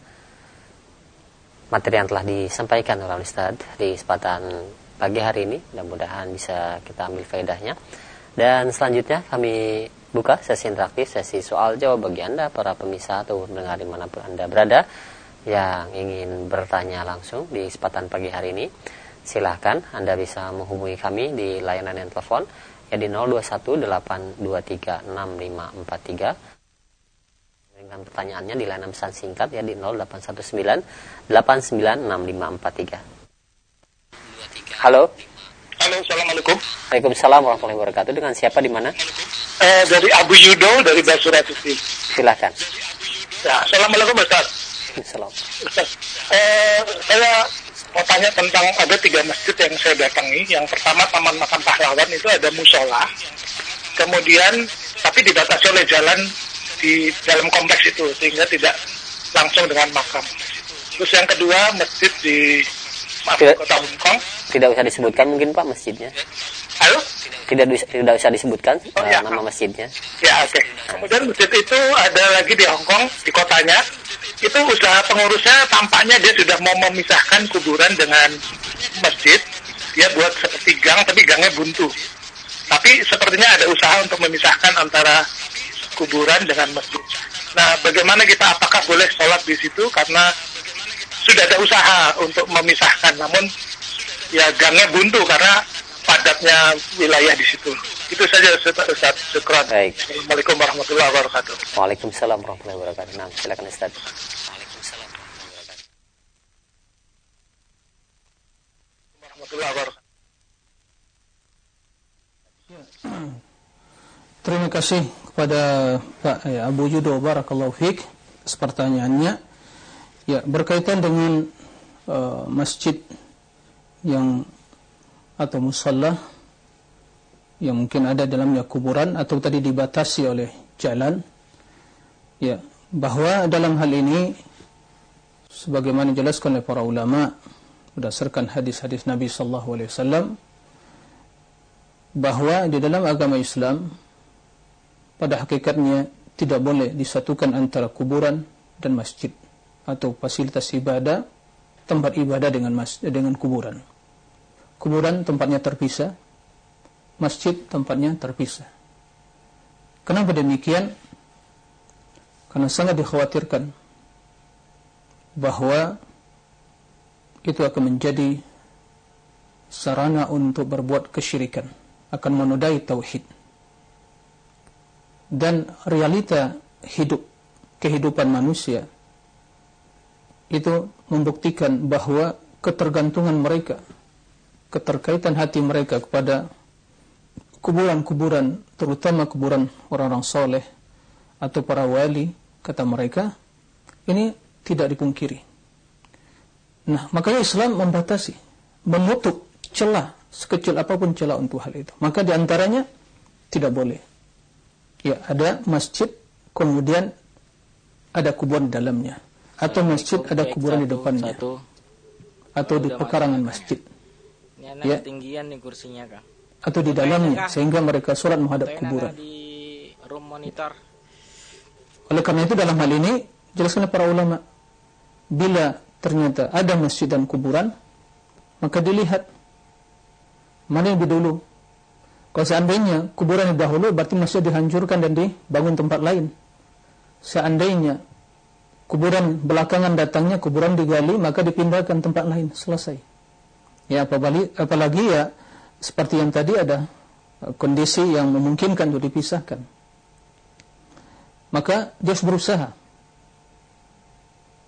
Materi yang telah disampaikan oleh Ustaz di kesempatan pagi hari ini, mudah-mudahan bisa kita ambil faedahnya. Dan selanjutnya kami buka sesi interaktif, sesi soal jawab bagi Anda para pemirsa atau pendengar dimanapun Anda berada yang ingin bertanya langsung di kesempatan pagi hari ini. Silahkan Anda bisa menghubungi kami di layanan yang telepon ya di nol dua satu delapan dua tiga enam lima empat tiga, dengan pertanyaannya di layanan pesan singkat ya di nol delapan satu sembilan delapan sembilan enam lima empat tiga. Halo. Halo, assalamualaikum. Waalaikumsalam warahmatullahi wabarakatuh. Dengan siapa di mana? Eh, dari Abu Yudo dari Basura Sufi. Silakan. Ya, assalamualaikum Ustaz. Salam. Ustaz, eh, saya mau tanya tentang ada tiga masjid yang saya datangi. Yang pertama Taman Makam Pahlawan, itu ada musola. Kemudian tapi dibatasi oleh jalan di dalam kompleks itu sehingga tidak langsung dengan makam. Terus yang kedua masjid di maaf, tidak, Kota Hongkong. Tidak usah disebutkan mungkin Pak masjidnya. Halo? Tidak tidak usah disebutkan oh, uh, ya. nama masjidnya. Ya oke. Okay. Kemudian masjid itu ada lagi di Hongkong di kotanya. Itu usaha pengurusnya tampaknya dia sudah mau memisahkan kuburan dengan masjid. Dia buat seperti gang tapi gangnya buntu. Tapi sepertinya ada usaha untuk memisahkan antara kuburan dengan masjid. Nah, bagaimana kita, apakah boleh sholat di situ karena sudah ada usaha untuk memisahkan, namun ya gangnya buntu karena padatnya wilayah di situ. Itu saja Ustaz. Syukran. Baik. Assalamualaikum warahmatullahi wabarakatuh. Waalaikumsalam warahmatullahi wabarakatuh. Nah, silakan Ustaz. Waalaikumsalam warahmatullahi wabarakatuh. Terima kasih kepada Pak ya, Abu Yudo, barakallahu fiik atas pertanyaannya. Ya, berkaitan dengan uh, masjid yang atau musalla yang mungkin ada dalamnya kuburan atau tadi dibatasi oleh jalan, ya, bahwa dalam hal ini sebagaimana dijelaskan oleh para ulama berdasarkan hadis-hadis Nabi sallallahu alaihi wasallam, bahwa di dalam agama Islam pada hakikatnya tidak boleh disatukan antara kuburan dan masjid atau fasilitas ibadah, tempat ibadah dengan masjid, dengan kuburan. Kuburan tempatnya terpisah, masjid tempatnya terpisah. Kenapa demikian? Karena sangat dikhawatirkan bahwa itu akan menjadi sarana untuk berbuat kesyirikan, akan menodai tauhid. Dan realita hidup, kehidupan manusia itu membuktikan bahwa ketergantungan mereka, keterkaitan hati mereka kepada kuburan-kuburan, terutama kuburan orang-orang soleh atau para wali, kata mereka, ini tidak dipungkiri. Nah, makanya Islam membatasi, menutup celah, sekecil apapun celah untuk hal itu. Maka diantaranya tidak boleh. Ya, ada masjid, kemudian ada kuburan di dalamnya. Atau masjid ada kuburan di depannya. Satu. Atau di pekarangan masjid. Ini ya. Ketinggian nih kursinya, Kang. Atau di dalamnya, sehingga mereka sholat menghadap kuburan. Di room monitor. Oleh karena itu dalam hal ini, jelaskan para ulama, bila ternyata ada masjid dan kuburan, maka dilihat mana yang lebih dulu. Kalau seandainya kuburan yang dahulu, berarti masjid dihancurkan dan dibangun tempat lain. Seandainya kuburan belakangan datangnya, kuburan digali, maka dipindahkan tempat lain, selesai. Ya, apalagi, apalagi ya seperti yang tadi ada kondisi yang memungkinkan untuk dipisahkan. Maka dia harus berusaha.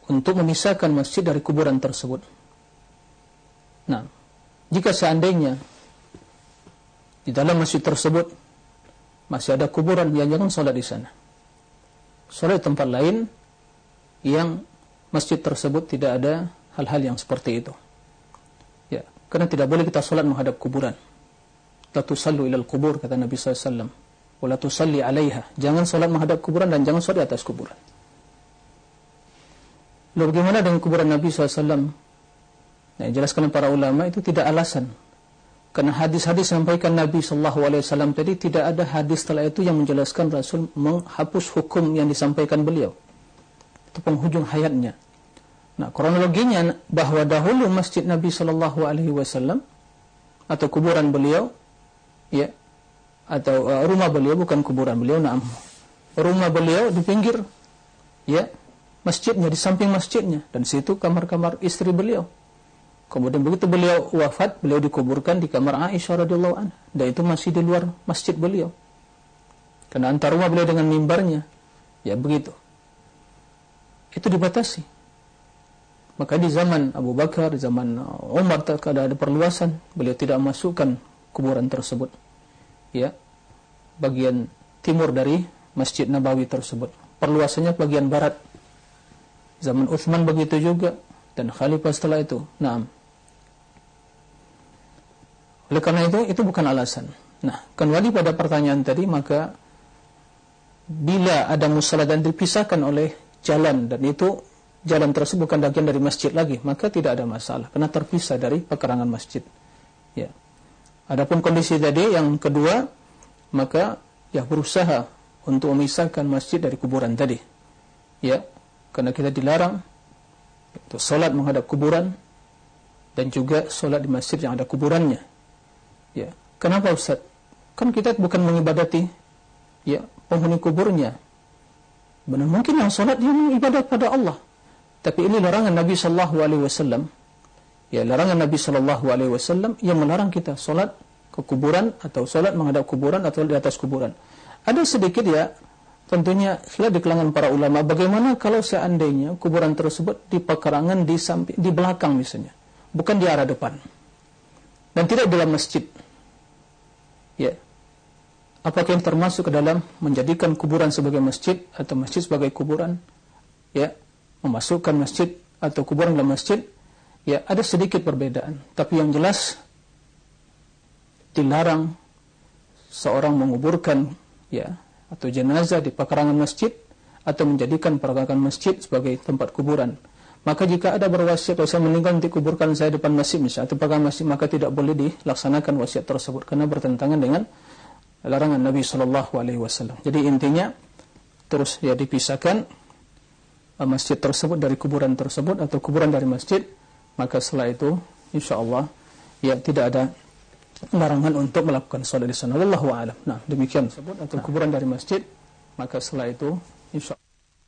untuk memisahkan masjid dari kuburan tersebut. Nah, jika seandainya di dalam masjid tersebut masih ada kuburan, ya jangan sholat di sana. Sholat di tempat lain yang masjid tersebut tidak ada hal-hal yang seperti itu. Ya, karena tidak boleh kita sholat menghadap kuburan. La tusallu ilal kubur, kata Nabi sallallahu alaihi wasallam. Wa la tusalli alaiha. Jangan sholat menghadap kuburan dan jangan sholat di atas kuburan. Lalu bagaimana dengan kuburan Nabi sallallahu alaihi wasallam? Nah, jelaskan para ulama itu tidak alasan. Karena hadis-hadis sampaikan Nabi sallallahu alaihi wasallam tadi, tidak ada hadis setelah itu yang menjelaskan Rasul menghapus hukum yang disampaikan beliau. Itu penghujung hayatnya. Nah, kronologinya bahwa dahulu masjid Nabi sallallahu alaihi wasallam atau kuburan beliau, ya, atau uh, rumah beliau, bukan kuburan beliau, naam. Rumah beliau di pinggir, ya, masjidnya, di samping masjidnya, dan situ kamar-kamar istri beliau. Kemudian begitu beliau wafat, beliau dikuburkan di kamar Aisyah radhiyallahu anha, dan itu masih di luar masjid beliau. Karena antar rumah beliau dengan mimbarnya, ya begitu. Itu dibatasi. Maka di zaman Abu Bakar, di zaman Umar, kada ada perluasan, beliau tidak masukkan kuburan tersebut, ya, bagian timur dari Masjid Nabawi tersebut. Perluasannya bagian barat. Zaman Utsman begitu juga, dan khalifah setelah itu. Naam. Oleh karena itu, itu bukan alasan. Nah, kembali pada pertanyaan tadi, maka bila ada musala dan dipisahkan oleh jalan, dan itu jalan tersebut bukan bagian dari masjid lagi, maka tidak ada masalah, karena terpisah dari pekarangan masjid. Ya. Adapun kondisi tadi yang kedua, maka ya berusaha untuk memisahkan masjid dari kuburan tadi. Ya, karena kita dilarang itu salat menghadap kuburan dan juga salat di masjid yang ada kuburannya. Ya, kenapa Ustaz? Kan kita bukan mengibadati ya penghuni kuburnya. Benar, mungkin yang salat dia mengibadat pada Allah. Tapi ini larangan Nabi sallallahu alaihi wasallam. Ya, larangan Nabi sallallahu alaihi wasallam yang melarang kita salat ke kuburan atau salat menghadap kuburan atau di atas kuburan. Ada sedikit ya, tentunya khilaf di kalangan para ulama, bagaimana kalau seandainya kuburan tersebut di pekarangan di samping, di belakang misalnya, bukan di arah depan, dan tidak dalam masjid. Ya, apakah yang termasuk ke dalam menjadikan kuburan sebagai masjid atau masjid sebagai kuburan? Ya, memasukkan masjid atau kuburan dalam masjid, ya ada sedikit perbedaan. Tapi yang jelas dilarang seorang menguburkan ya atau jenazah di pekarangan masjid atau menjadikan pekarangan masjid sebagai tempat kuburan. Maka jika ada berwasiat, saya meninggal nanti kuburkan saya depan masjid misalnya, atau pekarangan masjid, maka tidak boleh dilaksanakan wasiat tersebut karena bertentangan dengan larangan Nabi sallallahu alaihi wasallam. Jadi intinya terus ya dipisahkan masjid tersebut dari kuburan tersebut atau kuburan dari masjid, maka setelah itu insyaallah ya tidak ada larangan untuk melakukan salat di sana. Wallahu a'lam. Nah, demikian tersebut atau kuburan dari masjid, maka setelah itu insyaallah.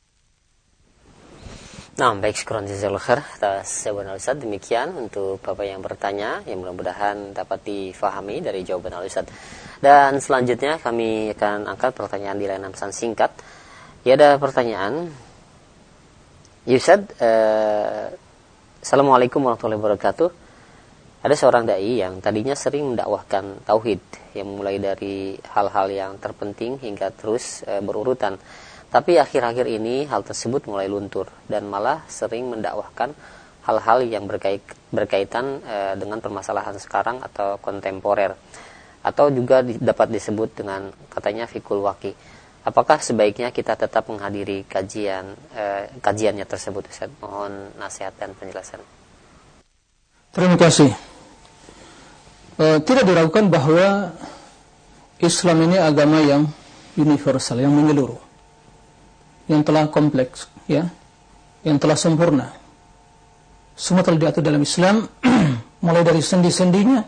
Nah, baik, syukran jazakallahu khair atas jawaban Al-Ustaz. Demikian untuk Bapak yang bertanya, yang mudah-mudahan dapat difahami dari jawaban Al-Ustaz. Dan selanjutnya kami akan angkat pertanyaan di layanan pesan singkat. Ya, ada pertanyaan. Ya Ustaz, eh, Assalamualaikum warahmatullahi wabarakatuh. Ada seorang dai yang tadinya sering mendakwahkan tauhid, yang mulai dari hal-hal yang terpenting hingga terus e, berurutan. Tapi akhir-akhir ini hal tersebut mulai luntur dan malah sering mendakwahkan hal-hal yang berkait, berkaitan e, dengan permasalahan sekarang atau kontemporer, atau juga di, dapat disebut dengan katanya fikul waqi. Apakah sebaiknya kita tetap menghadiri kajian e, kajiannya tersebut, Ustaz? Mohon nasihat dan penjelasan. Terima kasih. E, tidak diragukan bahwa Islam ini agama yang universal, yang menyeluruh, yang telah kompleks, ya, yang telah sempurna. Semua telah diatur dalam Islam, mulai dari sendi-sendinya,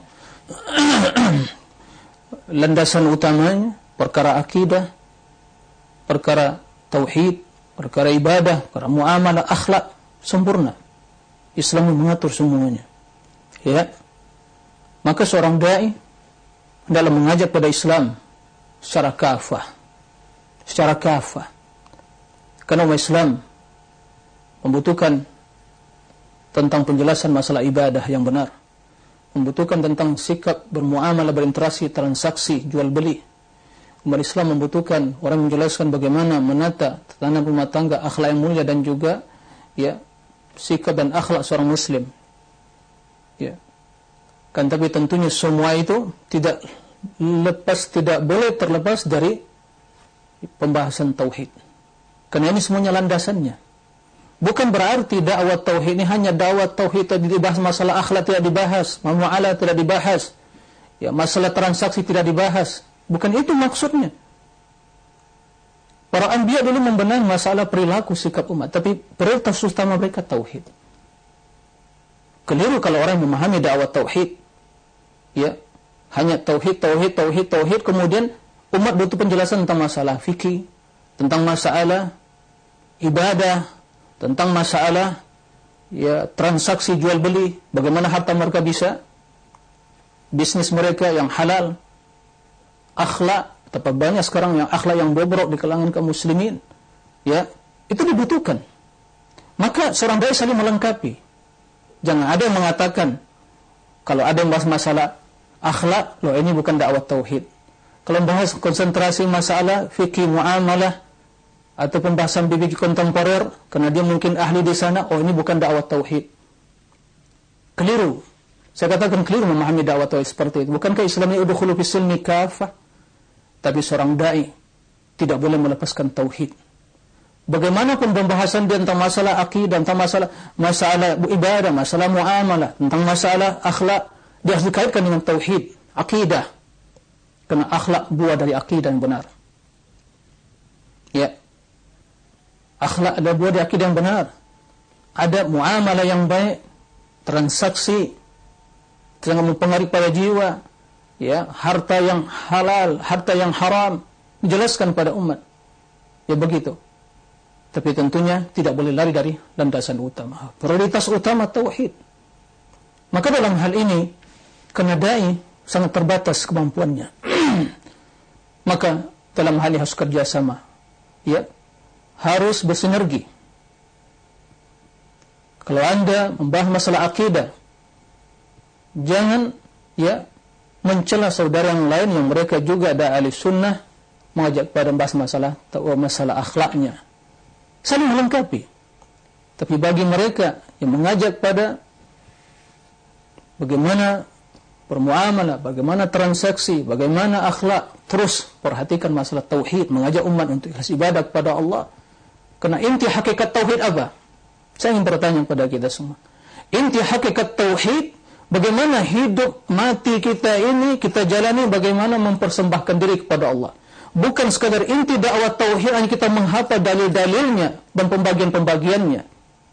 landasan utamanya, perkara akidah, perkara tauhid, perkara ibadah, perkara muamalah, akhlak, sempurna. Islam mengatur semuanya. Ya, maka seorang dai dalam mengajak pada Islam secara kafah, secara kafah, karena umat Islam membutuhkan tentang penjelasan masalah ibadah yang benar, membutuhkan tentang sikap bermuamalah, berinteraksi, transaksi, jual beli. Umat Islam membutuhkan orang menjelaskan bagaimana menata tatanan rumah tangga, akhlak yang mulia, dan juga ya sikap dan akhlak seorang muslim. Ya. Kan tapi tentunya semua itu tidak lepas, tidak boleh terlepas dari pembahasan tauhid. Karena ini semuanya landasannya. Bukan berarti dakwah tauhid ini hanya dakwah tauhid, tidak dibahas masalah akhlak, tidak dibahas, muamalah tidak dibahas, ya masalah transaksi tidak dibahas. Bukan itu maksudnya. Para anbiya dulu membenahi masalah perilaku sikap umat, tapi prioritas utama mereka tauhid. Keliru kalau orang memahami dakwah tauhid, ya hanya tauhid, tauhid, tauhid, tauhid, kemudian umat butuh penjelasan tentang masalah fikih, tentang masalah ibadah, tentang masalah ya transaksi jual beli, bagaimana harta mereka bisa, bisnis mereka yang halal, akhlak, betapa banyak sekarang yang akhlak yang bobrok di kalangan kaum muslimin, ya itu dibutuhkan. Maka seorang dai saling melengkapi. Jangan ada yang mengatakan kalau ada yang bahas masalah akhlak, loh ini bukan dakwah tauhid. Kalau bahas konsentrasi masalah fikih muamalah atau pembahasan fikih kontemporer, karena dia mungkin ahli di sana, oh ini bukan dakwah tauhid. Keliru. Saya katakan keliru memahami dakwah tauhid seperti itu. Bukankah Islam ini udkhulu fis silmi kafah? Tapi seorang dai tidak boleh melepaskan tauhid. Bagaimanapun pembahasan dia tentang masalah akidah, tentang masalah masalah ibadah, masalah muamalah, tentang masalah akhlak, dia harus dikaitkan dengan tauhid, akidah. Karena akhlak buah dari akidah yang benar. Ya. Akhlak ada buah dari akidah yang benar. Ada muamalah yang baik, transaksi jangan mempengaruhi pada jiwa, ya, harta yang halal, harta yang haram, dijelaskan pada umat. Ya begitu. Tapi tentunya tidak boleh lari dari landasan utama. Prioritas utama tauhid. Maka dalam hal ini, karena dai sangat terbatas kemampuannya, maka dalam hal ini harus kerjasama, ya, harus bersinergi. Kalau Anda membahas masalah akidah, jangan ya mencela saudara yang lain yang mereka juga ada ahli sunnah, mengajak pada membahas masalah masalah akhlaknya. Saling melengkapi. Tapi bagi mereka yang mengajak pada bagaimana bermuamalah, bagaimana transaksi, bagaimana akhlak, terus perhatikan masalah tauhid, mengajak umat untuk ikhlas ibadah kepada Allah. Karena inti hakikat tauhid apa? Saya ingin bertanya kepada kita semua. Inti hakikat tauhid, bagaimana hidup mati kita ini kita jalani, bagaimana mempersembahkan diri kepada Allah. Bukan sekadar inti dakwah tauhid hanya kita menghafal dalil-dalilnya dan pembagian-pembagiannya.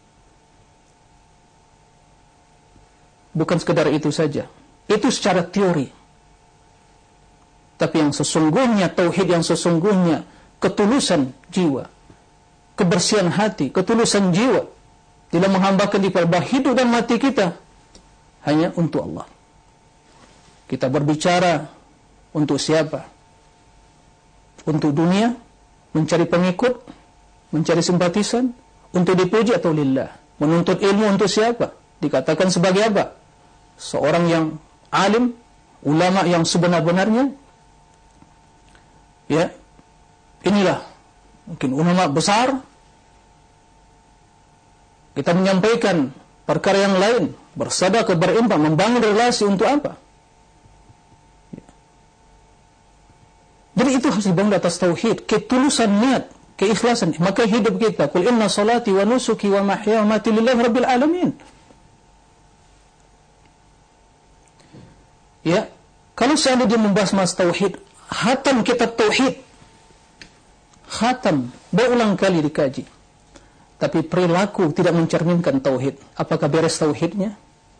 Bukan sekadar itu saja. Itu secara teori. Tapi yang sesungguhnya, tauhid yang sesungguhnya, ketulusan jiwa, kebersihan hati, ketulusan jiwa dalam menghambakan diri, hidup dan mati kita hanya untuk Allah. Kita berbicara untuk siapa? Untuk dunia, mencari pengikut, mencari simpatisan, untuk dipuji atau lillah. Menuntut ilmu untuk siapa? Dikatakan sebagai apa? Seorang yang alim, ulama yang sebenar-benarnya. Ya, inilah mungkin ulama besar. Kita menyampaikan perkara yang lain, bersedekah, berinfak, membangun relasi untuk apa? Jadi itu harus dibangun atas tauhid, ketulusan niat, keikhlasan. Maka hidup kita, qul inna salati wa nusuki wa mahya wa mati lillahi rabbil alamin. Ya, kalau seandainya dia membahas mas tauhid, khatam kitab tauhid, khatam berulang kali dikaji, tapi perilaku tidak mencerminkan tauhid, apakah beres tauhidnya?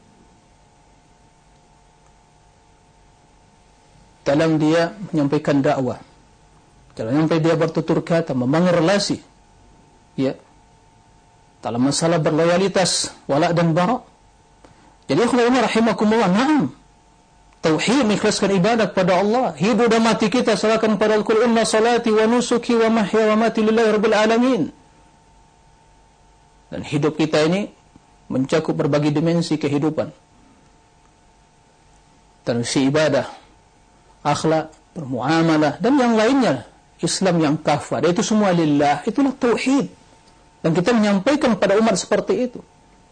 Dalam dia menyampaikan dakwah, dalam sampai dia bertutur kata, membangun relasi, ya, dalam masalah berloyalitas, wala dan bara. Jadi akhwani rahimakumullah, na'am, tauhid, mengikhlaskan ibadah kepada Allah, hidup dan mati kita serahkan kepada Al-Qul inna salati wa nusuki wa mahya wa mati lillahi rabbil alamin. Dan hidup kita ini mencakup berbagai dimensi kehidupan. Tradisi ibadah, akhlak, bermuamalah, dan yang lainnya. Islam yang kafah, itu semua lillah, itulah tauhid. Dan kita menyampaikan pada umat seperti itu.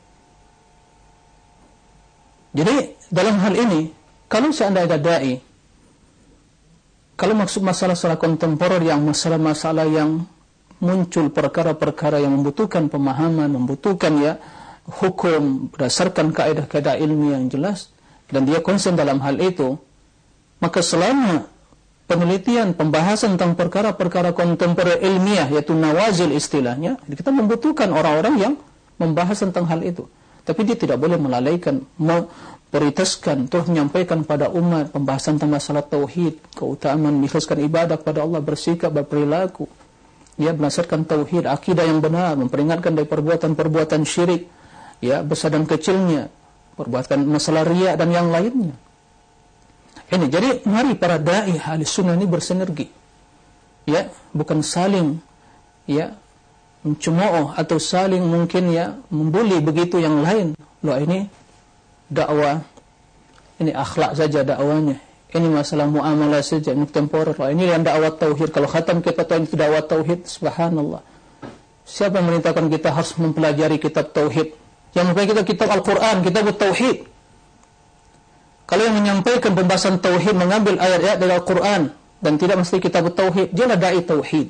Jadi dalam hal ini, kalau seandainya ada da'i, kalau maksud masalah-masalah kontemporer yang masalah-masalah yang muncul perkara-perkara yang membutuhkan pemahaman, membutuhkan ya hukum berdasarkan kaidah-kaidah ilmiah yang jelas, dan dia konsen dalam hal itu, maka selama penelitian, pembahasan tentang perkara-perkara kontemporer ilmiah, yaitu nawazil istilahnya, kita membutuhkan orang-orang yang membahas tentang hal itu. Tapi dia tidak boleh melalaikan, memprioritaskan, terus menyampaikan pada umat pembahasan tentang masalah tauhid, keutamaan mengikhlaskan ibadah kepada Allah, bersikap, berperilaku, ya, berdasarkan tauhid, akidah yang benar, memperingatkan dari perbuatan-perbuatan syirik, ya, besar dan kecilnya, perbuatan masalah riya dan yang lainnya. Ini, jadi mari para da'i ahli sunnah ini bersinergi, ya, bukan saling, ya, mencemooh atau saling mungkin ya membuli begitu yang lain. Loh, ini dakwah, ini akhlak saja dakwanya, ini masalah muamalah saja, ini temporer. Loh, ini yang dakwah tauhid. Kalau khatam kita tahu itu dakwah tauhid, subhanallah. Siapa yang merintahkan kita harus mempelajari kitab tauhid? Yang mempelajari kita kitab Al-Quran, kitab tauhid. Kalau yang menyampaikan pembahasan tauhid mengambil ayat-ayat dari Al-Quran dan tidak mesti kitab tauhid, dialah dai tauhid.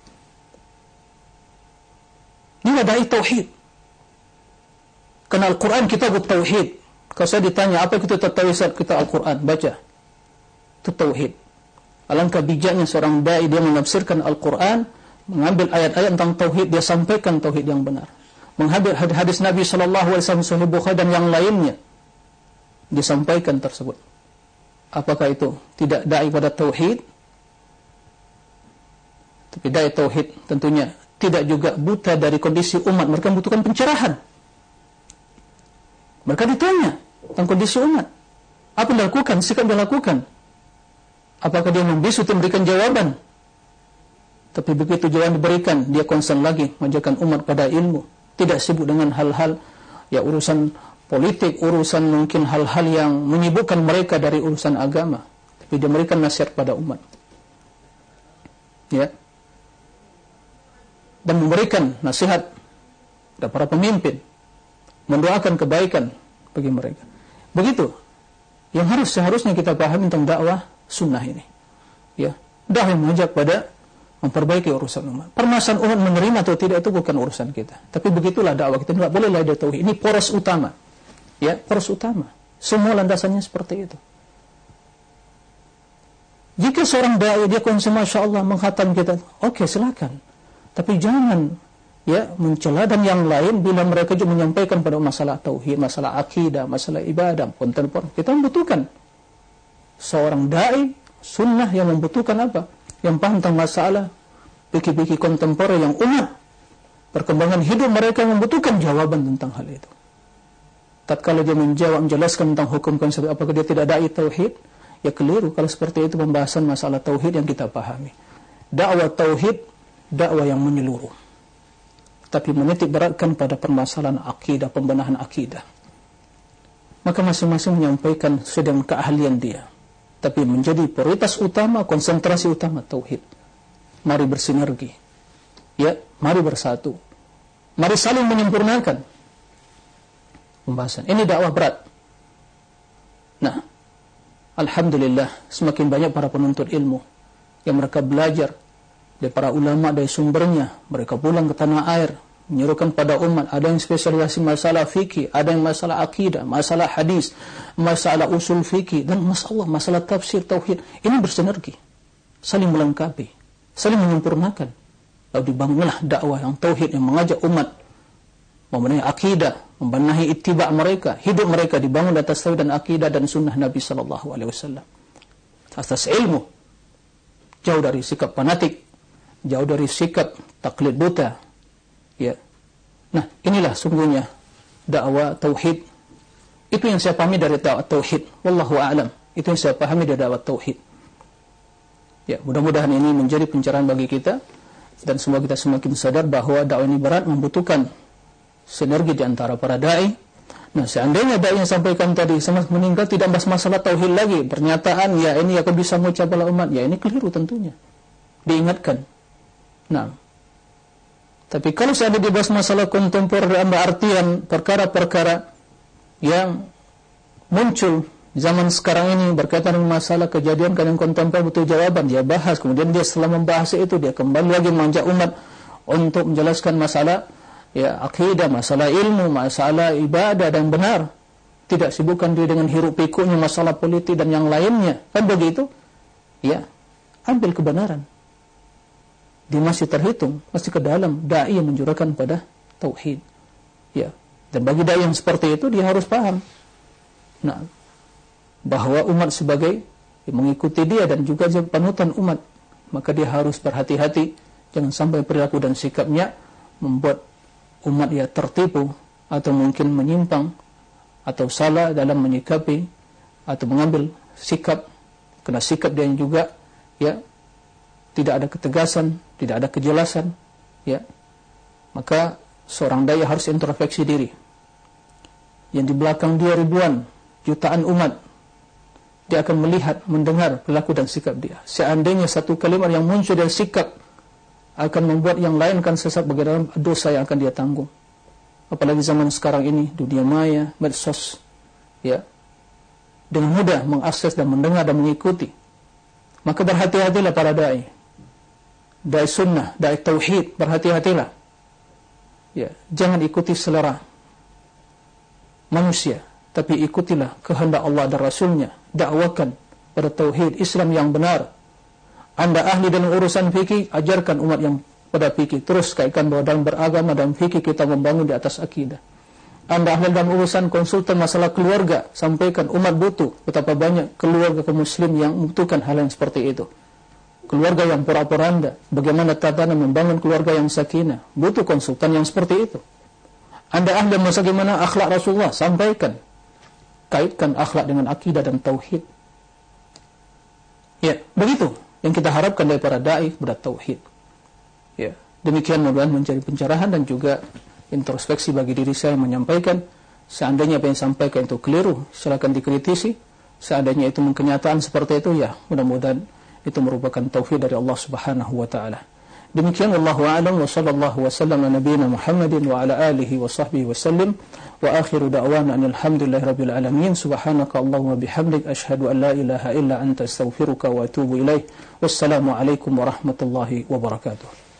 Dialah dai tauhid. Karena Al-Quran kitab tauhid. Kalau saya ditanya apa itu tauhid, kitab Al-Quran, baca. Itu tauhid. Alangkah bijaknya seorang dai, dia menafsirkan Al-Quran, mengambil ayat-ayat tentang tauhid, dia sampaikan tauhid yang benar. Mengambil hadis Nabi sallallahu alaihi wasallam, Sahih Bukhari dan yang lainnya, disampaikan tersebut. Apakah itu tidak dai pada tauhid? Tapi dai tauhid tentunya tidak juga buta dari kondisi umat. Mereka membutuhkan pencerahan. Mereka ditanya tentang kondisi umat, apa yang dilakukan, sikap yang dilakukan. Apakah dia membisu untuk memberikan jawaban? Tapi begitu jawaban diberikan, dia konsen lagi mengajarkan umat pada ilmu, tidak sibuk dengan hal-hal ya urusan politik, urusan mungkin hal-hal yang menyibukkan mereka dari urusan agama. Tapi dia memberikan nasihat pada umat, ya, dan memberikan nasihat kepada para pemimpin, mendoakan kebaikan bagi mereka. Begitu yang harus seharusnya kita pahami tentang dakwah sunnah ini, ya. Dakwah yang mengajak pada memperbaiki urusan umat. Permasalahan umat menerima atau tidak itu bukan urusan kita. Tapi begitulah dakwah kita, tidak boleh lari dari tauhid. Ini poros utama, ya, poros utama. Semua landasannya seperti itu. Jika seorang dai dia konsum masya Allah menghatam kita, oke, okay, silakan. Tapi jangan ya mencela dan yang lain bila mereka juga menyampaikan pada masalah tauhid, masalah akidah, masalah ibadah, kontemporer. Kita membutuhkan seorang dai sunnah yang membutuhkan apa? Yang paham tentang masalah fikih-fikih kontemporer yang umat perkembangan hidup mereka membutuhkan jawaban tentang hal itu. Tatkala dia menjawab, menjelaskan tentang hukum konsep, apakah dia tidak dai tauhid? Ya keliru kalau seperti itu pembahasan masalah tauhid yang kita pahami. Dakwah tauhid dakwah yang menyeluruh, tapi menitik beratkan pada permasalahan akidah, pembenahan akidah. Maka masing-masing menyampaikan sedang keahlian dia, tapi menjadi prioritas utama, konsentrasi utama tauhid. Mari bersinergi, ya, mari bersatu, mari saling menyempurnakan pembahasan. Ini dakwah berat. Nah, alhamdulillah semakin banyak para penuntut ilmu yang mereka belajar dari para ulama, dari sumbernya, mereka pulang ke tanah air, menyerukan pada umat. Ada yang spesialisasi masalah fikih, ada yang masalah akidah, masalah hadis, masalah usul fikih, dan masalah masalah tafsir tauhid. Ini bersinergi, saling melengkapi, saling menyempurnakan. Lalu dibangunlah dakwah yang tauhid yang mengajak umat membenahi akidah, membenahi ittiba mereka, hidup mereka dibangun atas tauhid dan akidah dan sunnah Nabi sallallahu alaihi wasallam, atas ilmu, jauh dari sikap fanatik, jauh dari sikap taklid buta, ya. Nah, inilah sungguhnya dakwah tauhid. Itu yang saya pahami dari dakwah tauhid. Wallahu a'lam. Itu yang saya pahami dari dakwah tauhid. Ya, mudah-mudahan ini menjadi pencerahan bagi kita dan semoga kita semakin sadar bahwa dakwah ini berat, membutuhkan sinergi di antara para dai. Nah, seandainya dai yang sampaikan tadi meninggal tidak bahas masalah tauhid lagi, pernyataan ya ini akan bisa mengucap bala umat, ya ini keliru tentunya. Diingatkan. Nah, tapi kalau seandainya dibahas masalah kontemporer dalam artian perkara-perkara yang muncul zaman sekarang ini berkaitan dengan masalah kejadian yang kontemporer butuh jawaban, dia bahas, kemudian dia setelah membahas itu dia kembali lagi mengajak umat untuk menjelaskan masalah ya akidah, masalah ilmu, masalah ibadah dan benar. Tidak sibukkan dia dengan hiruk pikuknya masalah politik dan yang lainnya. Kan begitu? Ya, ambil kebenaran. Dia masih terhitung, masih ke dalam dai yang menjurahkan pada tauhid. Ya, dan bagi dai yang seperti itu dia harus paham. Nah, bahwa umat sebagai ya, mengikuti dia dan juga panutan umat, maka dia harus berhati-hati jangan sampai perilaku dan sikapnya membuat umat ya tertipu atau mungkin menyimpang atau salah dalam menyikapi atau mengambil sikap, karena sikap dia juga ya tidak ada ketegasan, tidak ada kejelasan, ya. Maka seorang dai harus introspeksi diri. Yang di belakang dia ribuan, jutaan umat, dia akan melihat, mendengar perilaku dan sikap dia. Seandainya satu kalimat yang muncul dari sikap akan membuat yang lain kan sesat, bagaimana dosa yang akan dia tanggung. Apalagi zaman sekarang ini, dunia maya, medsos, ya, dengan mudah mengakses dan mendengar dan mengikuti. Maka berhati-hatilah para dai, dai sunnah, dai tauhid, berhati-hatilah. Ya, jangan ikuti selera manusia, tapi ikutilah kehendak Allah dan Rasulnya. Dakwakan pada tauhid Islam yang benar. Anda ahli dalam urusan fikih, ajarkan umat yang pada fikih. Terus kaitkan bahwa dalam beragama dan fikih kita membangun di atas akidah. Anda ahli dalam urusan konsultan masalah keluarga, sampaikan umat butuh betapa banyak keluarga kaum muslim yang membutuhkan hal yang seperti itu. Keluarga yang pura-poranda, bagaimana tatanan membangun keluarga yang sakinah, butuh konsultan yang seperti itu. Anda ahli dalam masalah bagaimana akhlak Rasulullah, sampaikan. Kaitkan akhlak dengan akidah dan tauhid. Ya, begitu yang kita harapkan dari para dai kepada tauhid. Ya, demikian mudah-mudahan menjadi pencerahan dan juga introspeksi bagi diri saya yang menyampaikan. Seandainya apa yang sampaikan itu keliru, silakan dikritisi. Seandainya itu kenyataan seperti itu, ya mudah-mudahan itu merupakan taufik dari Allah Subhanahu wa taala. Demikian wallahu a'lam wa sallallahu wasallam ala nabiyyina Muhammadin wa ala alihi wa sahbihi wasallam wa akhiru da'wana alhamdulillahi rabbil alamin. Subhanaka Allahumma bihamdik asyhadu an la ilaha illa anta astaghfiruka wa atubu ilaik. Wassalamu alaikum warahmatullahi wabarakatuh.